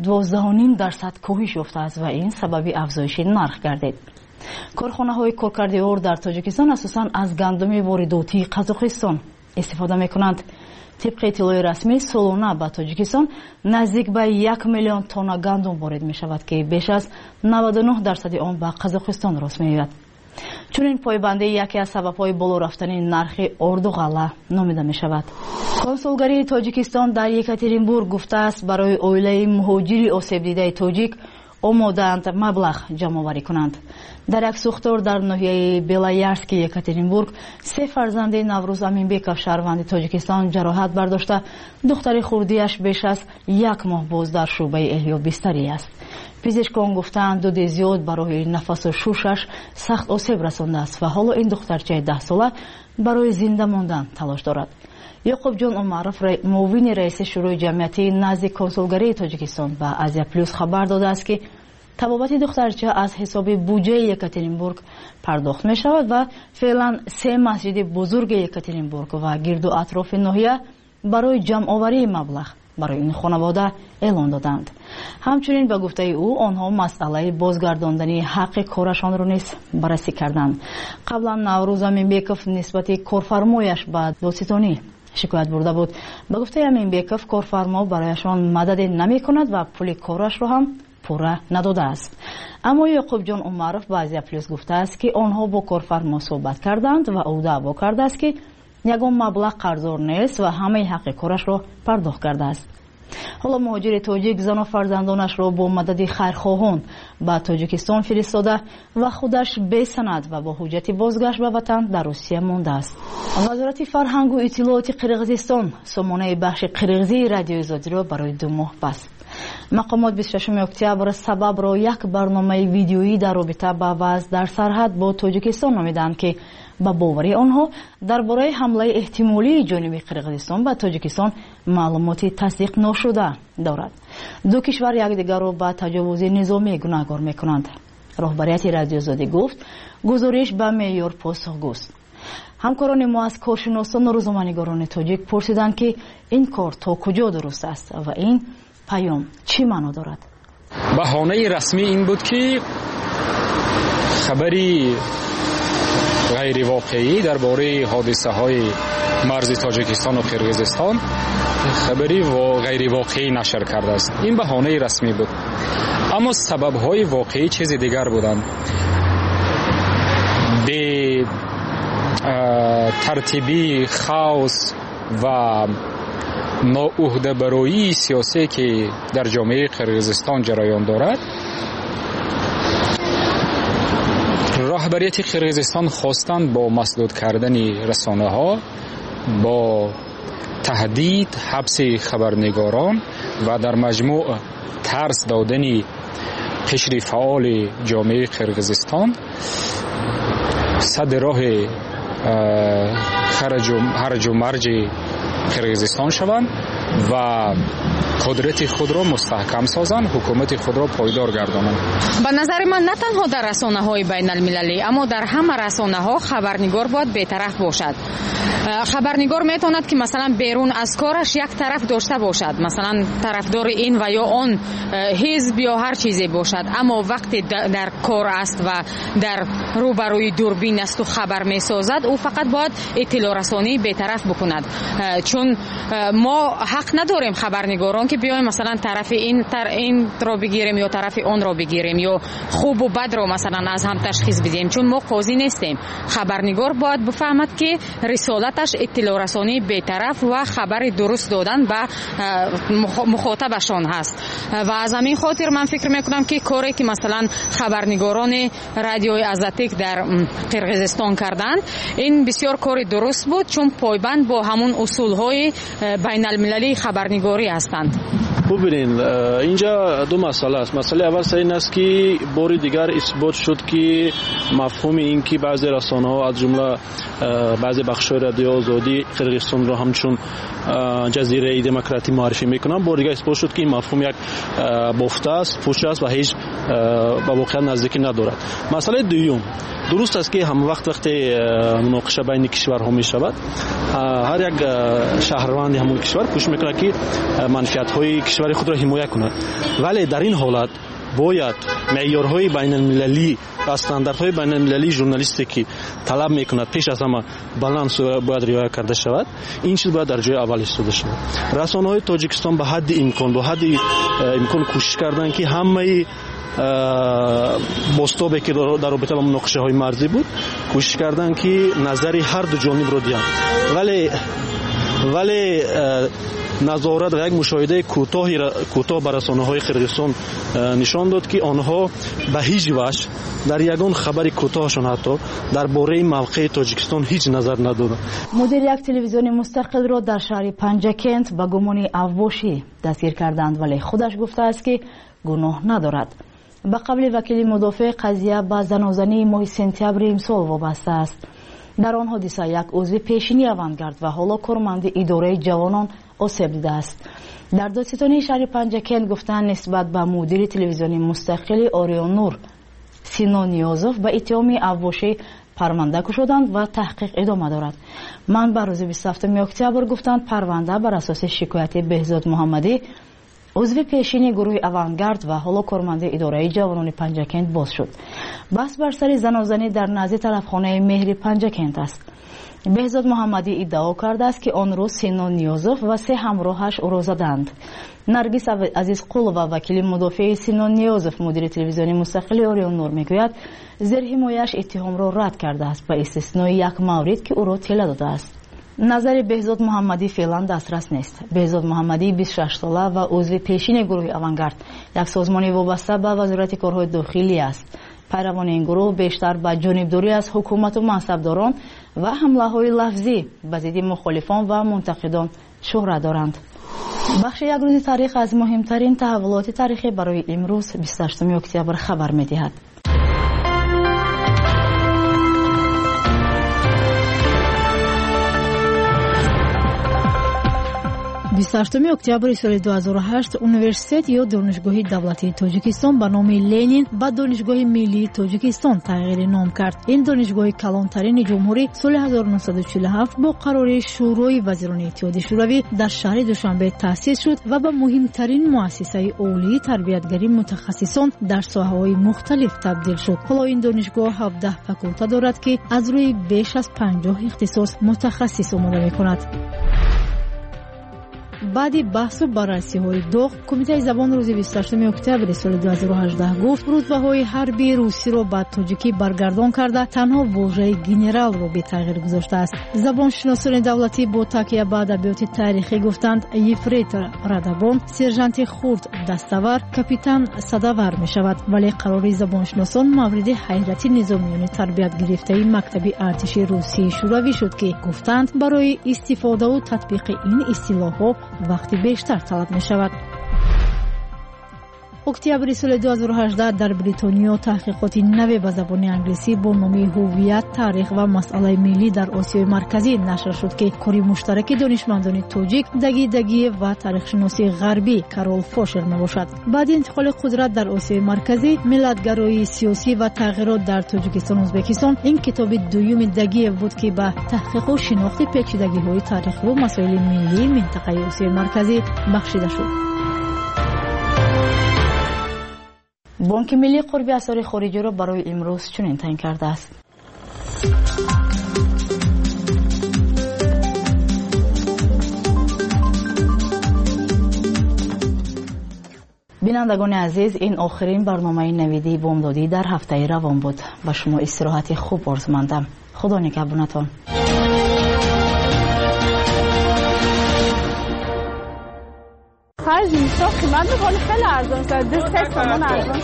12.5% کاهش یافته است و این سبب افزایش نرخ گردید. کارخانه‌های کارکرد ارد در تاجیکستان اساساً از گندم وارداتی قزاقستان استفاده می‌کنند. طبق اطلاع رسمی سالانه به تاجیکستان نزدیک به 1 میلیون تن گندم وارد می‌شود که بیش از 99% آن به قزاقستان راست می‌آید. چون این پایبندی یکی از سبب‌های بالا رفتن نرخ ارد و غله نامیده می‌شود. کنسولگری تاجیکستان در یکاترینبورگ گفته است برای عائله مهاجری آسیب دیده تاجیک آماده‌اند مبلغ جمع‌آوری کنند. در یک سوختار در ناحیه بیلایارسک یکاترینبورگ 3 فرزند نوروز امینبکов شهروند تاجیکستان جراحت برداشته، دختر خردیش بیش از 1 ماه باز در شعبه احیا بستری است. پزشکان گفتند دود زیاد برای نفس و شوشش سخت آسیب رسانده است و حالا این دخترچه 10 ساله برای زنده ماندن تلاش دارد. یعقوب جان عمرов معاون رئیس شورای جمعیتی نزد کنسولگری تاجیکستان و آزیا پلوس خبر داده است که تبابت دخترچه از حساب بودجه یکاترینبورگ پرداخت می شود و فعلا 3 مسجد بزرگ یکاترینبورگ و گرد و اطراف ناحیه برای جمع آوری مبلغ برای این خانواده اعلان دادند. همچنین به گفته او آنها مسئله بازگرداندن حق کارشان را نیز بررسی کردند. قبلا نوروز امینبکov نسبت کارفرمایش به دادستانی شکایت برده بود. به گفته امینبکov کارفرما برایشان مدد نمی کند و پول کارش را هم پوره نداده است. اما یعقوب جان عمرов به آزیا پلوس گفته است که آنها با کارفرما صحبت کردند و او دعوا کرده است که یگان مبلغ قرضدار نیست و همه حق کارش را پرداخت کرده است. حالا مهاجر تاجیک زن و فرزندانش را با مدد خیرخواهان به تاجیکستان فرستاده و خودش بی سند و با حجت بازگشت به وطن در روسیه مانده است. وزارت فرهنگ و اطلاعات قرقیزستان سامانه بخش قرقیزی رادیو آزادی را برای 2 ماه بست. مقامات 26 اکتبر سبب را یک برنامه ویدیویی در رابطه با وضع در سرحد با تاجیکستان نامیدند که با باوری آنها درباره حمله احتمالی جانب قرقیزستان به تاجیکستان معلوماتی تصدیق نشده دارد. 2 کشور یکدیگر را به تجاوز نظامی گناهکار می‌کنند. رهبریت رادیو آزادی گفت گزارش به معیار پاسخگوست. همکاران ما از کارشناسان و روزنامه‌نگاران تاجیک پرسیدند که این کار تا کجا درست است و این پیام چی معنا دارد؟ بهانه رسمی این بود که خبری غیر واقعی درباره حادثه های مرز تاجیکستان و قرقیزستان خبری غیر واقعی نشر کرده است. این بهانه رسمی بود، اما سبب های واقعی چیز دیگر بودند. به ترتیبی خاص و ناعهده‌برایی سیاسی که در جامعه قرقیزستان جریان دارد، رهبریت قرقیزستان خواستند با مسدود کردن رسانه ها، با تهدید حبس خبرنگاران و در مجموع ترس دادن قشر فعال جامعه قرقیزستان صد راه هرج و مرج قرقیزستان شوند و قدرت خود را مستحکم سازند، حکومت خود را پایدار گردانند. به نظر من نه تنها در رسانه‌های بین المللی اما در همه رسانه‌ها خبرنگار باید بی‌طرف باشد. خبرنگار میتواند که مثلا بیرون از کارش یک طرف داشته باشد، مثلا طرفدار این و یا آن حزب یا هر چیزی باشد، اما وقتی در کار است و در روبروی دوربین است و خبر میسازد، او فقط باید اطلاع رسانی بی‌طرف بکند. چون ما حق نداریم خبرنگاران که بیایم مثلا طرف این را بگیریم یا طرف اون را بگیریم یا خوب و بد را مثلا از هم تشخیص بدیم، چون ما قاضی نیستیم. خبرنگار باید بفهمد که رسالتش اطلاع رسانی بی‌طرف و خبر درست دادن به مخاطبشان هست. و از همین خاطر من فکر میکنم که کاری که مثلا خبرنگاران رادیوی آزاتیک در قرقیزستان کردند این بسیار کار درست بود، چون پایبند با همون اصولهای بین المللی خبرنگاری هستند. ببینید اینجا 2 مسئله است. مسئله اول این است که بار دیگر اثبات شد که مفهوم این که بعضی رسانه‌ها از جمله بعضی بخش‌های رادیو آزادی قرقیزستان را همچون جزیره دموکراتی معرفی میکنن، بار دیگر اثبات شد که این مفهوم یک بافته است، فوش است و هیچ به واقعیت نزدیکی ندارد. مسئله دوم، درست است که هم وقتی مناقشه بین کشورها می شود، هر یک شهروند همون کشور کوشش میکنه که منفعت‌های کشور خود را حمایت کند، ولی در این حالت باید معیارهای بین المللی و استانداردهای بین المللی ژورنالیستیکی طلب میکند پیش از همه بالانس باید رعایت کرده شود. این چیز باید در جای اول ایستاده شود. رسانه‌های تاجیکستان به حد امکان کوشش کردن که همه بستابی که در رابطه با مناقشه های مرزی بود کوشش کردن که نظری هر دو جانب رو دیدن، ولی نظارت و یک مشاهده کوتاه بر رسانه‌های قرقیزستان نشان داد که آنها به هیچ وجه در یگان خبر کوتاهشان حتی درباره موقع تاجیکستان هیچ نظر ندادند. مدیر یک تلویزیون مستقل را در شهر پنجاکент به گمان افواشی دستگیر کردند، ولی خودش گفته است که گناه ندارد. به قبل وکیل مدافع قضیه به زنازنی ماه سپتامبر امسال وابسته است. در آن حادثه یک عضو پیشینی اوانگارد و حالا کارمند اداره جوانان آسیب دیده است. در دادستانی شهر پنجاکент گفتند نسبت به مدیر تلویزیون مستقل اوریون نور سینون نیازوف به اتهام افواشی پرونده کشیدند و تحقیق ادامه دارد. من بر روز 27 اکتبر گفتند پرونده بر اساس شکایت بهزاد محمدی عضو پیشینی گروه اوانگارد و حالا کارمند اداره جوانان پنجاکент باز شد. بحث بر سر زنازنی در نزد طرفخانه مهر پنجاکent است. بهزاد محمدی ادعا کرده است که آن روز سینون نیازوف و 3 همراهش او را زدند. نرگس عزیزقول و وکیل مدافع سینون نیازوف مدیر تلویزیون مستقل اوریون نور میگوید زیر حمایش اتهام را رد کرده است با استثنای یک مورد که او را طلا داده است. نظر بهزاد محمدی فعلا دسترس نیست. بهزاد محمدی 26 ساله و عضو پیشین گروه اوانگارد، یک سازمان وابسته به وزارت کارهای داخلی است. پیروان این گروه بیشتر به جانبداری از حکومت و منصبداران و حمله‌های لفظی به ضد مخالفان و منتقدان شهرت دارند. بخش یک روز تاریخ از مهمترین تحولات تاریخی برای امروز 28 اکتبر خبر می‌دهد. 28 اکتبر سال 2008 университет ё донишгоҳи давлатии тоҷикистон ба номи Ленин ба донишгоҳи миллии тоҷикистон тағйири ном кард. Ин донишгоҳи калонтарини ҷумҳурӣ соли 1947 бо қарори шӯрои вазирони иттиҳоди шӯравӣ дар шаҳри Душанбе таъсис шуд ва ба муҳимтарин муассисаи олии тарбиятгари мутахассисон дар соҳаҳои мухталиф табдил шуд. ҳоло ин донишгоҳ 17 факулта дорад ки аз рӯи беш аз 50 ихтисос мутахассис омода мекунад. баъди баҳсу баррасиҳои доғ кумитаи забон рӯзи 28 октябри соли 2018 гуфт рутбаҳои ҳарбии русиро ба тоҷикӣ баргардон карда танҳо вожаи генералро бетағйир гузоштааст. забоншиносони давлатӣ бо такя ба адабиёти таърихӣ гуфтанд ефрейтор радабон, сержанти хурд dastavар, капитан садавар мешавад, вале қарори забоншиносон мавриди ҳайрати низомиёни тарбият гирифтаи мактаби артиши русии шӯравӣ шуд ки гуфтанд барои истифодаву татбиқи ин истилоҳҳо вақти бештар талаб мешавад. октябри соли 2018 дар бритониё таҳқиқоти наве ба забони англисӣ бо номи ҳуввият, таърих ва масъалаи миллӣ дар осиёи марказӣ нашр шуд ки кори муштараки донишмандони тоҷик Даги Дагиев ва таърихшиноси ғарбӣ Карол Фошер мебошад. баъди интиқоли қудрат дар осиёи марказӣ, миллатгароии сиёсӣ ва тағйирот дар Тоҷикистон Узбекистон ин китоби дуюми Дагиев буд ки ба таҳқиқу шинохти печидагиҳои таърихиву масоили миллии минтақаи осиёи марказӣ бахшида шуд. бонки миллӣ қурби асъори хориҷиро барои имрӯз чунин таъин кардааст. бинандагони азиз, ин охирин барномаи навидии бомдодӣ дар ҳафтаи равон буд. ба шумо истироҳати хуб орзумандам. худо нигҳбонатон. خرج میشه قیمت ولی خیلی ارزان شد. 2 تومان ارزان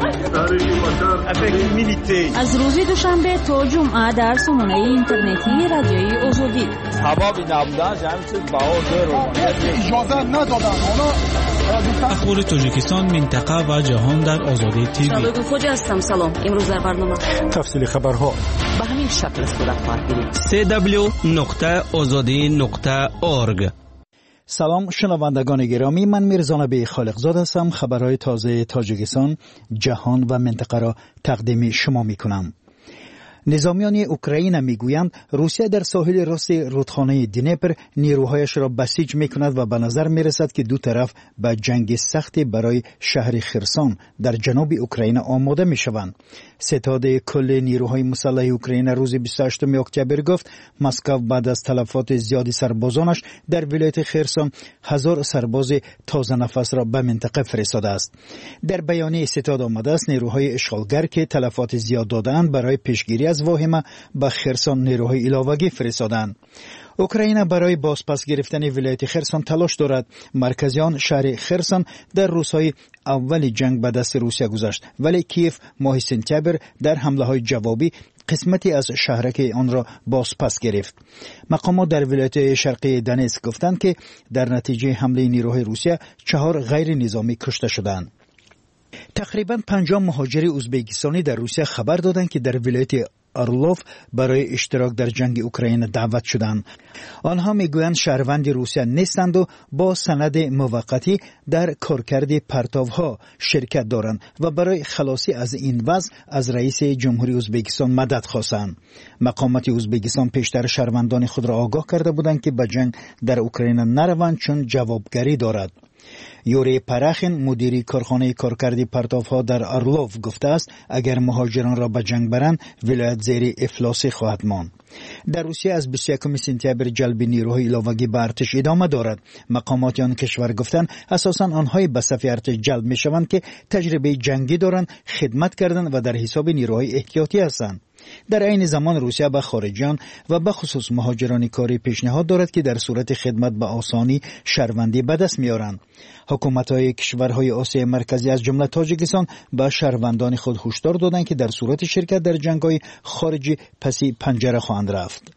شد. از روز دوشنبه تا جمعه در سامانه اینترنتی رادیوی آزادی. سبب نبودن جمع چیز بها زیرو. اجازه ندادن. اخبار تاجیکستان، منطقه و جهان در آزادی تیوی. شالوگ خوج هستم. سلام. امروز در برنامه تفصیل خبرها به همین شکل صورت پرگیرید. www.azadi.org. سلام شنوندگان گرامی، من میرزا نبی خالقزاد هستم. خبرهای تازه تاجیکستان، جهان و منطقه را تقدیم شما میکنم. نظامیان اوکراین میگویند روسیه در ساحل راست رودخانه دنیپر نیروهایش را بسیج میکند و به نظر میرسد که دو طرف به جنگ سختی برای شهر خرسان در جنوب اوکراین آماده میشوند. ستاد کل نیروهای مسلح اوکراین روز 28 اکتبر گفت مسکو بعد از تلفات زیادی سربازانش در ولایت خرسان 1000 سرباز تازه نفس را به منطقه فرستاده است. در بیانیه ستاد آمده است نیروهای اشغالگر که تلفات زیاد دادند برای پیشگیری از واهمه به خرسان نیروهای علاوگی فرستادند. اوکراین برای بازپس گرفتن ولایت خرسان تلاش دارد. مرکزیان شهر خرسان در روزهای اول جنگ به دست روسیه گذاشت، ولی کیف ماه سپتامبر در حمله‌های جوابی قسمتی از شهرک آن را بازپس گرفت. مقامات در ولایت شرقی دونتسک گفتند که در نتیجه حمله نیروهای روسیه 4 غیر نظامی کشته شدند. تقریباً 50 مهاجر ازبکستانی در روسیه خبر دادند که در ولایت آرلوف برای اشتراک در جنگ اوکراین دعوت شدند. آنها میگویند شهروند روسیه نیستند و با سند موقتی در کارکرد پرتاوها شرکت دارند و برای خلاصی از این وضع از رئیس جمهوری ازبکستان مدد خواستند. مقامات ازبکستان پیشتر شهروندان خود را آگاه کرده بودند که به جنگ در اوکراین نروند چون جوابگری دارد. یوری پراخین مدیری کارخانه کارکردی پرتافها در آرلوف گفته است اگر مهاجران را به جنگ برند ولایت زیر افلاسی خواهد ماند. در روسیه از 21 سپتامبر جلب نیروهای علاوگی به ارتش ادامه دارد. مقامات آن کشور گفتند اساساً آنهای به صف ارتش جلب میشوند که تجربه جنگی دارند، خدمت کردند و در حساب نیروهای احتیاطی هستند. در عین زمان روسیه به خارجیان و به خصوص مهاجران کاری پیشنهاد دارد که در صورت خدمت به آسانی شهروندی به دست میارند. حکومت‌های کشورهای آسیای مرکزی از جمله تاجیکستان به شهروندان خود هشدار دادند که در صورت شرکت در جنگ‌های خارجی پسی پنجره خواهند رفت.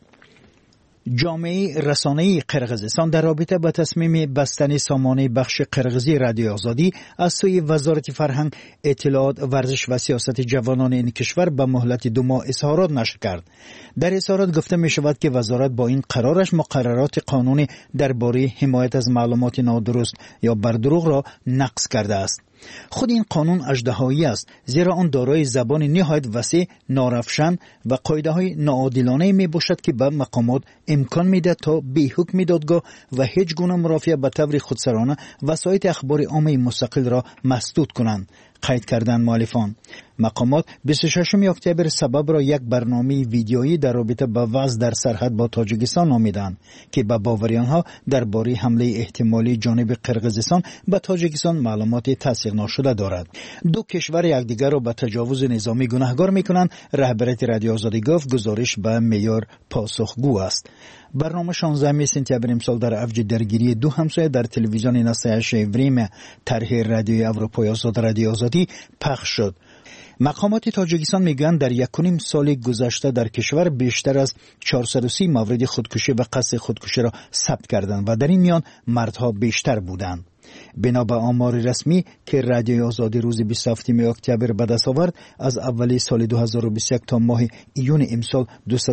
جامعه رسانه‌ای قرقیزستان در رابطه با تصمیم بستن سامانه بخش قرقیزی رادیوی آزادی از سوی وزارت فرهنگ، اطلاعات، ورزش و سیاست جوانان این کشور به مهلت 2 ماه اظهارات نشر کرد. در اظهارات گفته می شود که وزارت با این قرارش مقررات قانونی درباره حمایت از معلومات نادرست یا بر دروغ را نقض کرده است. خود این قانون اژدهایی است، زیرا آن دارای زبان نهایت وسیع، نارفشن و قاعده‌های ناعادلانه میباشد که به مقامات امکان میده تا بی حکم دادگاه و هیچ گونه مرافعه به طور خودسرانه وسایط اخبار عامه مستقل را مسدود کنند. قید کردن مؤلفان. مقامات 26 اکتبر سبب را یک برنامه ویدیویی در رابطه با وضع در سرحد با تاجیکستان نامیدند که به باوری آنها درباره حمله احتمالی جانب قرقیزستان به تاجیکستان معلومات تصدیق نشده دارد. 2 کشور یکدیگر را به تجاوز نظامی گناهکار می‌کنند. رهبریت رادیو آزادی گفت گزارش به معیار پاسخگو است. برنامه 16 سپتامبر امسال در اوج درگیری 2 همسایه در تلویزیون نسایش وریم طرح رادیوی اروپای آزاد رادیو آزادی پخش شد. مقامات تاجیکستان میگویند در 1.5 سال گذشته در کشور بیشتر از 430 مورد خودکشی و قصد خودکشی را ثبت کردند و در این میان مردها بیشتر بودند. بنا به آمار رسمی که رادیوی آزادی روز 27 اکتبر به دست آورد، از اول سال 2021 تا ماه ایون امسال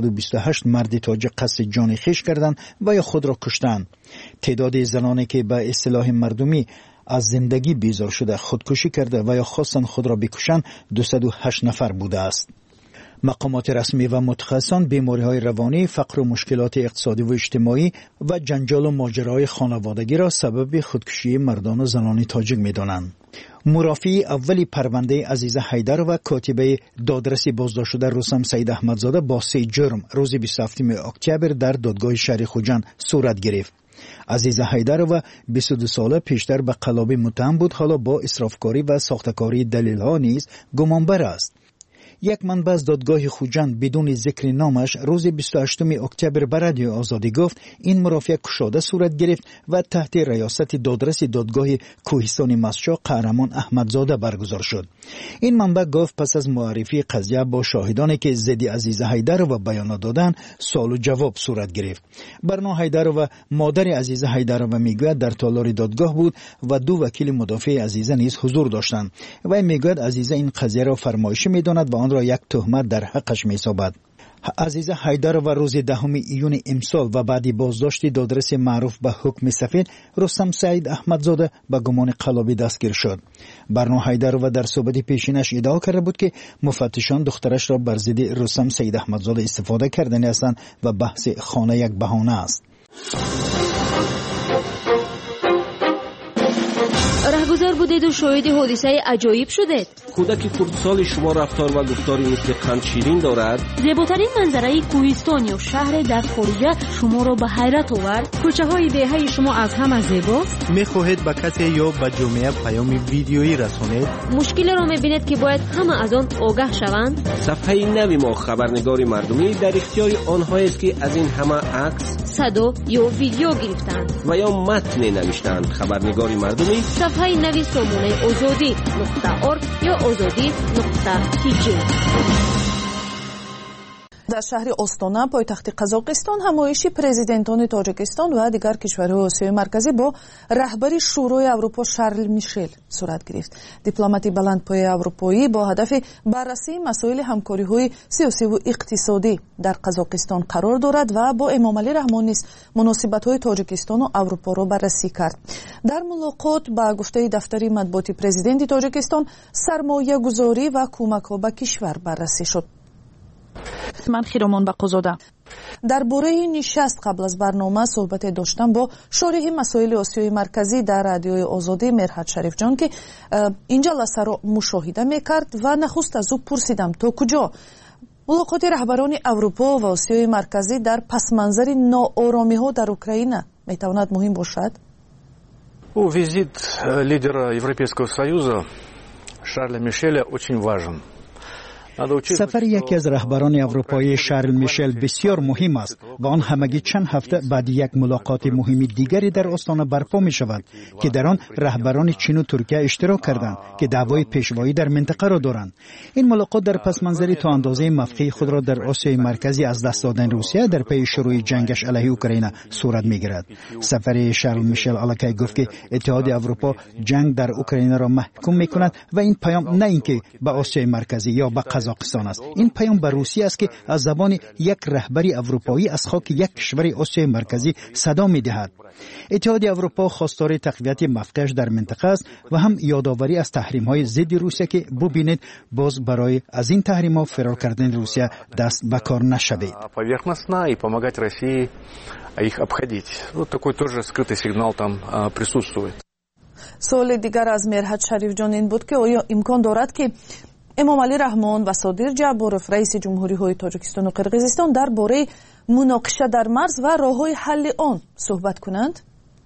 228 مرد تاجیک قصد جان خویش کردند و یا خود را کشتند. تعداد زنانی که به اصطلاح مردمی از زندگی بیزار شده خودکشی کرده و یا خواستند خود را بکشند 208 نفر بوده است. مقامات رسمی و متخصصان بیماری‌های روانی، فقر و مشکلات اقتصادی و اجتماعی و جنجال و ماجراهای خانوادگی را سبب خودکشی مردان و زنان تاجیک می‌دانند. مرافعی اولی پرونده عزیزه حیدر و کاتبه دادرسی بازداشت شده رستم سید احمدزاده با 3 جرم روز 27 اکتبر در دادگاه شهر خوجند صورت گرفت. عزیزه حیدر و 22 ساله پیشتر به قلابی متهم بود، حالا با اسرافکاری و ساختکاری دلیل‌ها نیز گمانبر است. یک منبع از دادگاه خوجند بدون ذکر نامش روز 28 اکتبر به رادیو آزادی گفت این مرافعه کشاده صورت گرفت و تحت ریاست دادرس دادگاه کوهستان مسجد قهرمان احمدزاده برگزار شد. این منبع گفت پس از معرفی قضیه با شاهدانی که ضد عزیزه حیدر و بیانات دادند سوال و جواب صورت گرفت. برنا حیدر و مادر عزیزه حیدر و میگوید در تالار دادگاه بود و 2 وکیل مدافع عزیزه نیز حضور داشتند و میگوید عزیزه این قضیه را فرمایشی میداند و آن را یک تهمت در حقش می‌سازد. عزیزه حیدر و روز 10 ایون امسال و بعدی بازداشت دادرس معروف به حکم سفید رستم سید احمدزاده به گمان قلابی دستگیر شد. برنا حیدر و در صحبت پیشینش ادعا کرده بود که مفتشان دخترش را بر ضد رستم سید احمدزاده استفاده کردنی هستند و بحث خانه یک بهانه است. رهگذر بودید و شاهد حادثه عجایب شدید. کودک خردسال شما رفتار و گفتاری مثل قند شیرین دارد. زیباترین منظره کوهستان یا شهر در خارج شما را به حیرت آورد. کوچه های دهه شما از همه زیباست. میخواهید به کسی یا به جامعه پیام ویدیویی رسانید؟ مشکلی را میبینید که باید همه از آن آگاه شوند. صفحه نوی ما خبرنگار مردمی در اختیار آنهایی است که از این همه عکس، صدا یا ویدیو گرفتند و یا متن نوشتند. خبرنگار مردمی صفحه نوی سامانه azadi.org یا azadi.tg. در شهر استانا پایتخت قزاقستان همایشی پرزیدنتان تاجیکستان و دیگر کشورهای آسیای مرکزی با رهبری شورای اروپا شارل میشل صورت گرفت. دیپلمات بلندپایه اروپایی با هدف بررسی مسائل همکاری‌های سیاسی و اقتصادی در قزاقستان قرار دارد و با امامعلی رحمان نیز مناسبت‌های تاجیکستان و اروپا را بررسی کرد. در ملاقات با گفته دفتر مطبوعاتی پرزیدنت تاجیکستان سرمایه‌گذاری و کمک‌ها به کشور بررسی شد. من خیرامان بقوزاده در باره نشست قبل از برنامه صحبت داشتم با شارح مسائل آسیای مرکزی در رادیوی آزادی مرحت شریف جان که این جلسه را مشاهده میکرد و نخست از او پرسیدم تا کجا ملاقات رهبران اروپا و آسیای مرکزی در پس منظر ناآرامی ها در اوکراین میتواند مهم باشد. Визит лидера Европейского Союза Шарля Мишеля очень важен. سفر یکی از رهبران اروپایی شارل میشل بسیار مهم است و آن همگی چند هفته بعد یک ملاقات مهم دیگری در آستانه برپا می شود که در آن رهبران چین و ترکیه اشتراک کردند که دعوای پیشوایی در منطقه را دارند. این ملاقات در پس منظری تا اندازه موقع خود را در آسیای مرکزی از دست دادن روسیه در پی شروع جنگش علیه اوکراین صورت میگیرد. سفر شارل میشل الکی گفت که اتحاد اروپا جنگ در اوکراین را محکوم میکند و این پیام نه اینکه به آسیای مرکزی یا به قزاقستان است، این پیام به روسیه است که از زبان یک رهبری اروپایی از خاک یک کشور آسیای مرکزی صدا میدهد. اتحاد اروپا خواستار تقویت موقعش در منطقه است و هم یادآوری از تحریم‌های ضد روسیه که ببینید باز برای از این تحریم‌ها فرار کردن روسیه دست به کار نشود. поверхностно и помогать России их обходить. Вот такой тоже скрытый сигнал там присутствует. سوال دیگر از مرحت شریف جان این بود که آیا امکان دارد که امامعلی رحمان و صادق جعباروف رئیس جمهوری‌های تاجیکستان و قرقیزستان درباره مناقشه در مرز و راه‌های حل آن صحبت کنند؟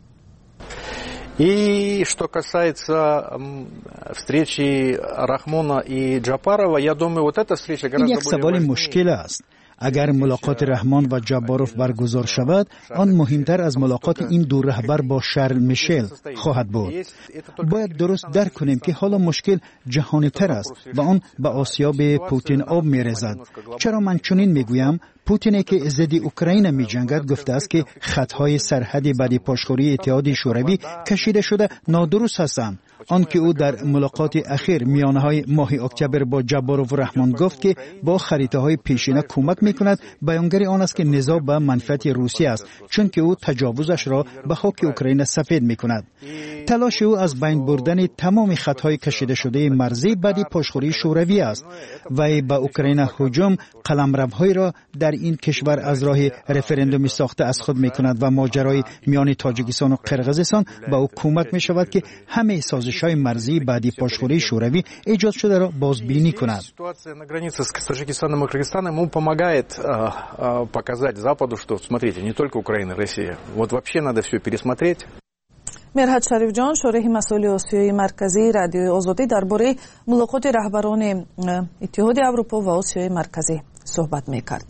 И что касается встречи Рахмона и Джапарова, я думаю, вот эта встреча гораздо более سوال مشکل است. اگر ملاقات رحمان و جعباروف برگزار شود، آن مهمتر از ملاقات این دو رهبر با شارل میشل خواهد بود. باید درست درک کنیم که حالا مشکل جهانی تر است و آن به آسیاب پوتین آب می‌ریزد. چرا من چنین میگویم؟ پوتینی که ضد اوکراین می‌جنگد گفته است که خطهای سرحدی بعد پاشخوری اتحاد شوروی کشیده شده نادرست هستند. آنکه او در ملاقات اخیر میانه‌های ماه اکتبر با جعباروف و رحمان گفت که با خریطه‌های پیشینه کمک می‌کند، بیانگر آن است که نزاع به منفعت روسیه است، چون که او تجاوزش را به خاک اوکراین سفید می‌کند. تلاش او از بین بردن تمام خطهای کشیده شده مرزی بعد پاشخوری شوروی است و به اوکراین هجوم قلمروهای را در این کشور از راه رفراندومی ساخته از خود می‌کند و ماجرای میان تاجیکستان و قرقیزستان به او کمک می‌شود که همه سازش‌های مرزی بعد پاشخوری شوروی ایجاد شده را بازبینی کند. Ситуация на границе с Таджикистаном и Кыргызстаном ему помогает показать Западу, что смотрите, не только Украина, Россия. Вот вообще надо все пересмотреть. مرحت شریف جان شارح مسائل آسیای مرکزی رادیوی آزادی درباره ملاقات رهبران اتحاد اروپا و آسیای مرکزی صحبت می‌کرد.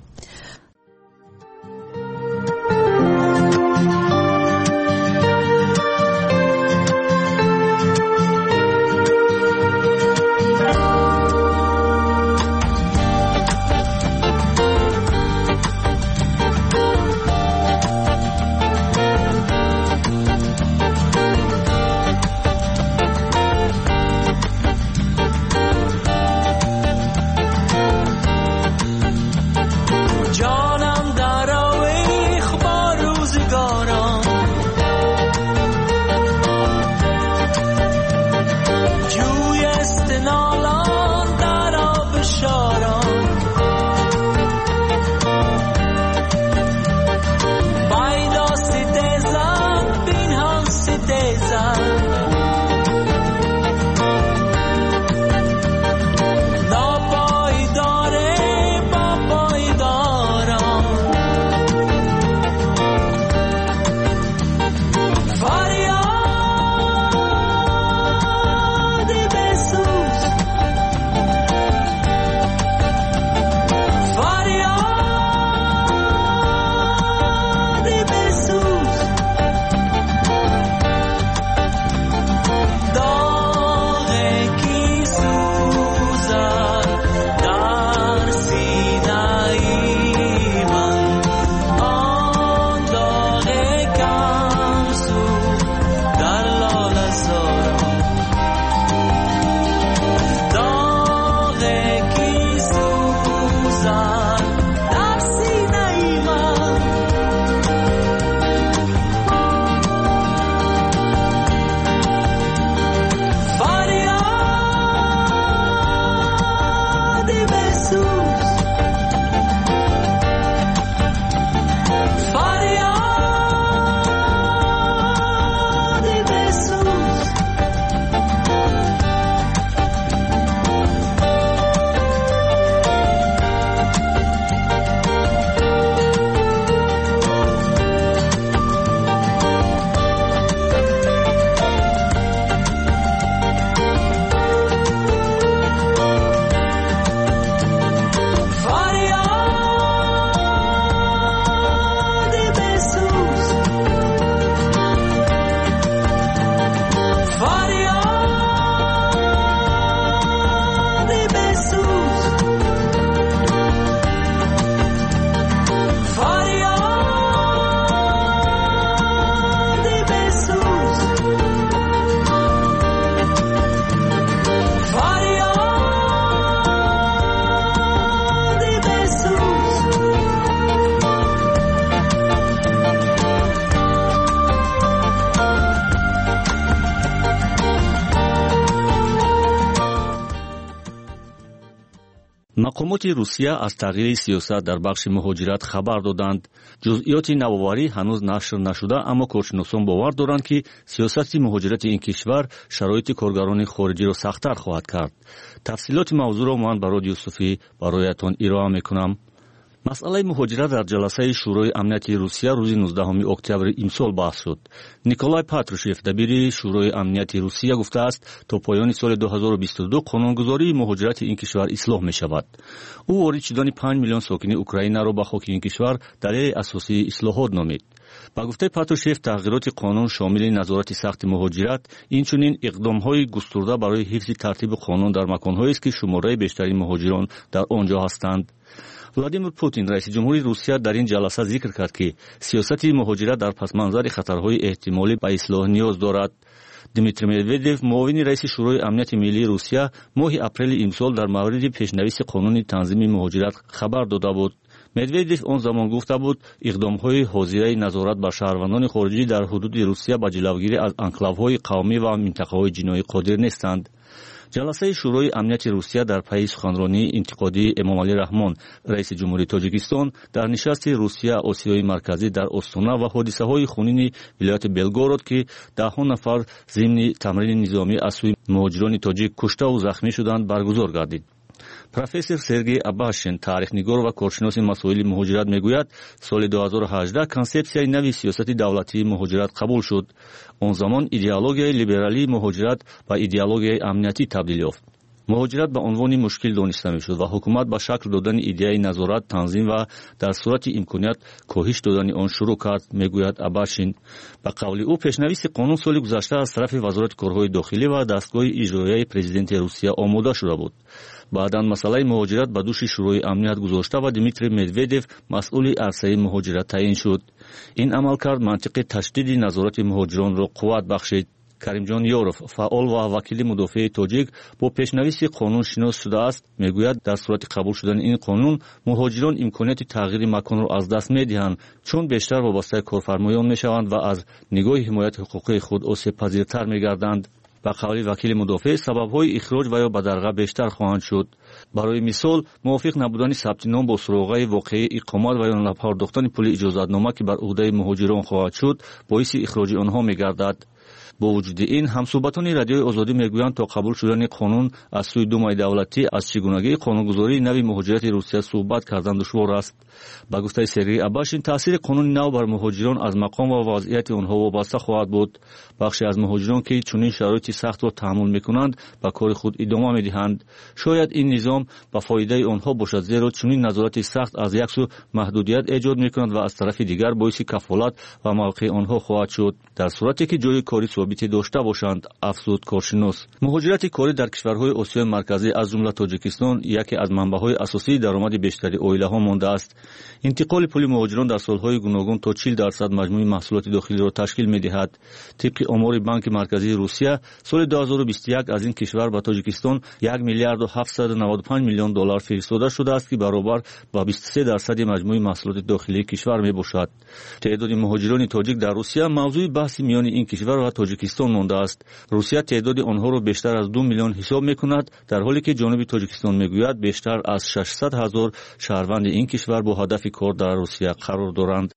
مقامات روسیه از تغییر سیاست در بخش مهاجرت خبر دادند. جزئیات نوآوری هنوز نشر نشده، اما کارشناسان باور دارند که سیاست مهاجرت این کشور شرایط کارگران خارجی را سخت‌تر خواهد کرد. تفصیلات موضوع را من برای یوسفی برایتان ارائه می‌کنم. مسئله مهاجرت در جلسه شورای امنیتی روسیه روز 19 اکتبر امسال بحث شد. نیکولای پاتروشف دبیر شورای امنیتی روسیه گفته است تا پایان سال 2022 قانونگذاری مهاجرت این کشور اصلاح می شود. او وارد شدن 5 میلیون ساکن اوکراین را به خاک این کشور دلیل اساسی اصلاحات نامید. با گفته پاتروشف تغییرات قانون شامل نظارت سخت مهاجرت اینچنین اقدام‌های گسترده برای حفظ ترتیب قانون در مکان‌هایی است که شماره بیشتری مهاجران در آنجا هستند. ولادیمیر پوتین رئیس جمهوری روسیه در این جلسه ذکر کرد که سیاست مهاجرت در پس منظر خطرهای احتمالی به اصلاح نیاز دارد. دیمیتری مدودیف معاون رئیس شورای امنیت ملی روسیه ماه اپریل امسال در مورد پیشنویس قانون تنظیم مهاجرت خبر داده بود. مدودیف آن زمان گفته بود اقدام‌های حاضره نظارت بر شهروندان خارجی در حدود روسیه به جلوگیری از انکلاوهای قومی و منطقه‌های جنایی قادر نیستند. جلسه شورای امنیت روسیه در پی سخنرانی انتقادی امامعلی رحمان رئیس جمهوری تاجیکستان در نشست روسیه آسیای مرکزی در استانا و حادثه‌های خونین ولایت بلگورود که ده‌ها نفر ضمن تمرین نظامی از سوی مهاجران تاجیک کشته و زخمی شدند برگزار گردید. پروفسور سرگئی اباشین تاریخ‌نگار و کارشناس مسائل مهاجرت میگوید سال 2018 کنسپسیای نوی سیاست دولتی مهاجرت قبول شد. آن زمان ایدئولوژی لیبرالی مهاجرت به ایدئولوژی امنیتی تبدیل یافت. مهاجرت به عنوان مشکل دانسته میشد و حکومت به شکل دادن ایده نظارت تنظیم و در صورت امکانیت کاهش دادن آن شروع کرد، میگوید اباشین. به قول او پیشنویس قانون سال گذشته از طرف وزارت کارهای داخلی و دستگاه اجرایی پرزیدنت روسیه آماده شده بود. بعداً مسئله مهاجرت به دوش شورای امنیت گذاشته و دیمیتری مدودیف مسئول عرصه مهاجرت تعیین شد. این عملکرد منطق تشدید نظارت مهاجران را قوت بخشید. کریمجان یوروف فعال و وکیل مدافع تاجیک با پیشنویس قانون شناس شده است. میگوید در صورت قبول شدن این قانون مهاجران امکانیت تغییر مکان را از دست میدهند، چون بیشتر وابسته کارفرمایان میشوند و از نگاه حمایت حقوقی خود آسیب پذیرتر میگردند. با قول وکیل مدافع سبب‌های اخراج و یا بدرقه بیشتر خواهند شد. برای مثال موافق نبودن ثبت نام با سراغ واقعی اقامت و یا نپرداختن پول اجازتنامه که بر عهده مهاجران خواهد شد باعث اخراج آنها میگردد. با وجود این همصحبتان رادیوی آزادی میگویند تا قبول شدن قانون از سوی دومای دولتی از چگونگی قانونگذاری نوی مهاجرت روسیه صحبت کردن دشوار است. با گفته سرگئی اباشین تاثیر قانون نو بر مهاجران از مقام و وضعیت آنها وابسته خواهد بود. بخشی از مهاجران که چنین شرایط سخت را تحمل میکنند به کار خود ادامه میدهند. شاید این نظام به فایده آنها باشد، زیرا چنین نظارت سخت از یک سو محدودیت ایجاد میکند و از طرف دیگر باعث کفالت و موقع آنها خواهد شد در صورتی که جای کاری ثابتی داشته باشند. افزود کارشناس مهاجرت کاری در کشورهای آسیای مرکزی از جمله تاجیکستان یکی از منبع‌های اساسی درآمد بیشتری عائله‌ها مانده است. انتقال پول مهاجران در سالهای گوناگون تا 40% مجموع محصولات داخلی را تشکیل می‌دهد. طبق آمار بانک مرکزی روسیه سال 2021 از این کشور به تاجیکستان 1 میلیارد و 795 میلیون دلار فرستاده شده است که برابر با 23% مجموع محصولات داخلی کشور میباشد. تعداد مهاجران تاجیک در روسیه موضوع بحث میان این کشور و تاجیکستان مانده است. روسیه تعداد آنها را بیشتر از 2 میلیون حساب میکند، در حالی که جانب تاجیکستان میگوید بیشتر از 600,000 شهروند این کشور با هدف کار در روسیه قرار دارند.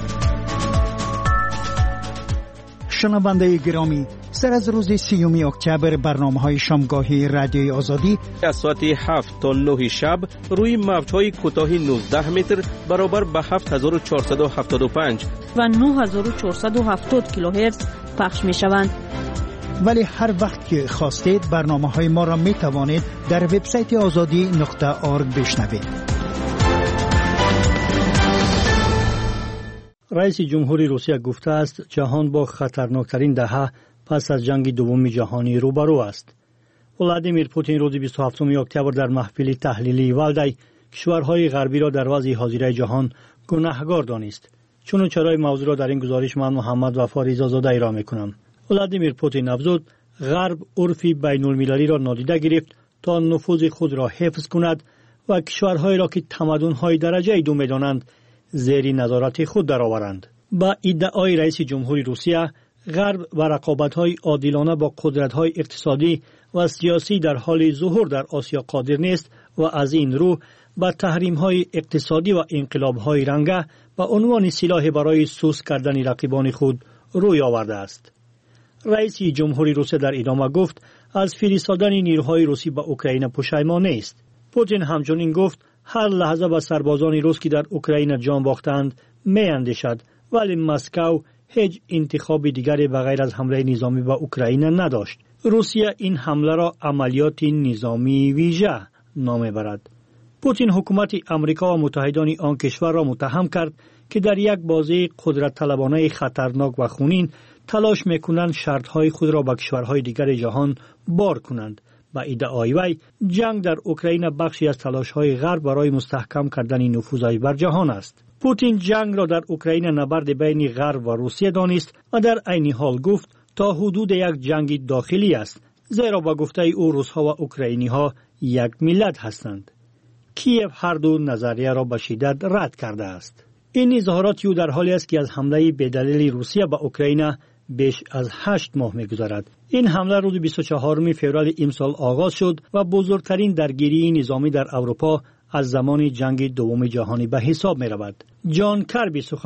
شنونده گرامی، سر از روز 30 اکتبر برنامه‌های شامگاهی رادیوی آزادی از ساعت 7 تا 9 شب روی موج‌های کوتاه 19 متر برابر به 7475 و 9470 کیلوهرتز پخش می‌شوند. ولی هر وقت که خواستید برنامه‌های ما را می‌توانید در وبسایت azadi.org بشنوید. رئیس جمهوری روسیه گفته است جهان با خطرناکترین دهه پس از جنگ دوم جهانی روبرو است. ولادیمیر پوتین روز 27 اکتبر در محفل تحلیلی والدای کشورهای غربی را در وضع حاضره جهان گناهکار دانست. چون چرای موضوع را در این گزارش من محمد وفا رضازاده ارائه می‌کنم. ولادیمیر پوتین افزود غرب عرفی بین‌المللی را نادیده گرفت تا نفوذ خود را حفظ کند و کشورهایی را که تمدن‌های درجه دو می‌دانند زیر نظارت خود درآورند. با ادعای رئیس جمهوری روسیه غرب و رقابت‌های عادلانه با قدرت‌های اقتصادی و سیاسی در حال ظهور در آسیا قادر نیست، و از این رو به تحریم‌های اقتصادی و انقلاب‌های رنگه به عنوان سلاح برای سوس کردن رقیبان خود روی آورده است. رئیس جمهوری روسیه در ادامه گفت از فرستادن نیروهای روسی به اوکراین پشیمان نیست. پوتین همچنین گفت هر لحظه به سربازان روس که در اوکراین جان باختند می‌اندیشد، ولی مسکو هیچ انتخاب دیگری بغیر از حمله نظامی به اوکراین نداشت. روسیه این حمله را عملیات نظامی ویژه نام می‌برد. پوتین حکومت امریکا و متحدان آن کشور را متهم کرد که در یک بازی قدرت طلبانه خطرناک و خونین تلاش می‌کنند شرط‌های خود را به کشورهای دیگر جهان بار کنند. با ادعای وی جنگ در اوکراین بخشی از تلاش‌های غرب برای مستحکم کردن نفوذ بر جهان است. پوتین جنگ را در اوکراین نبرد بین غرب و روسیه دانست و در عین حال گفت تا حدود یک جنگ داخلی است، زیرا با گفته او روس‌ها و اوکراینی‌ها یک ملت هستند. کیف هر دو نظریه را به شدت رد کرده است. این اظهارات او در حالی است که از حمله بی‌دلیل روسیه به اوکراین بیش از 8 ماه می‌گذرد. این حمله روز 24 فوریه امسال آغاز شد و بزرگترین درگیری نظامی در اروپا از زمان جنگ دوم جهانی به حساب می‌رود. جان کربی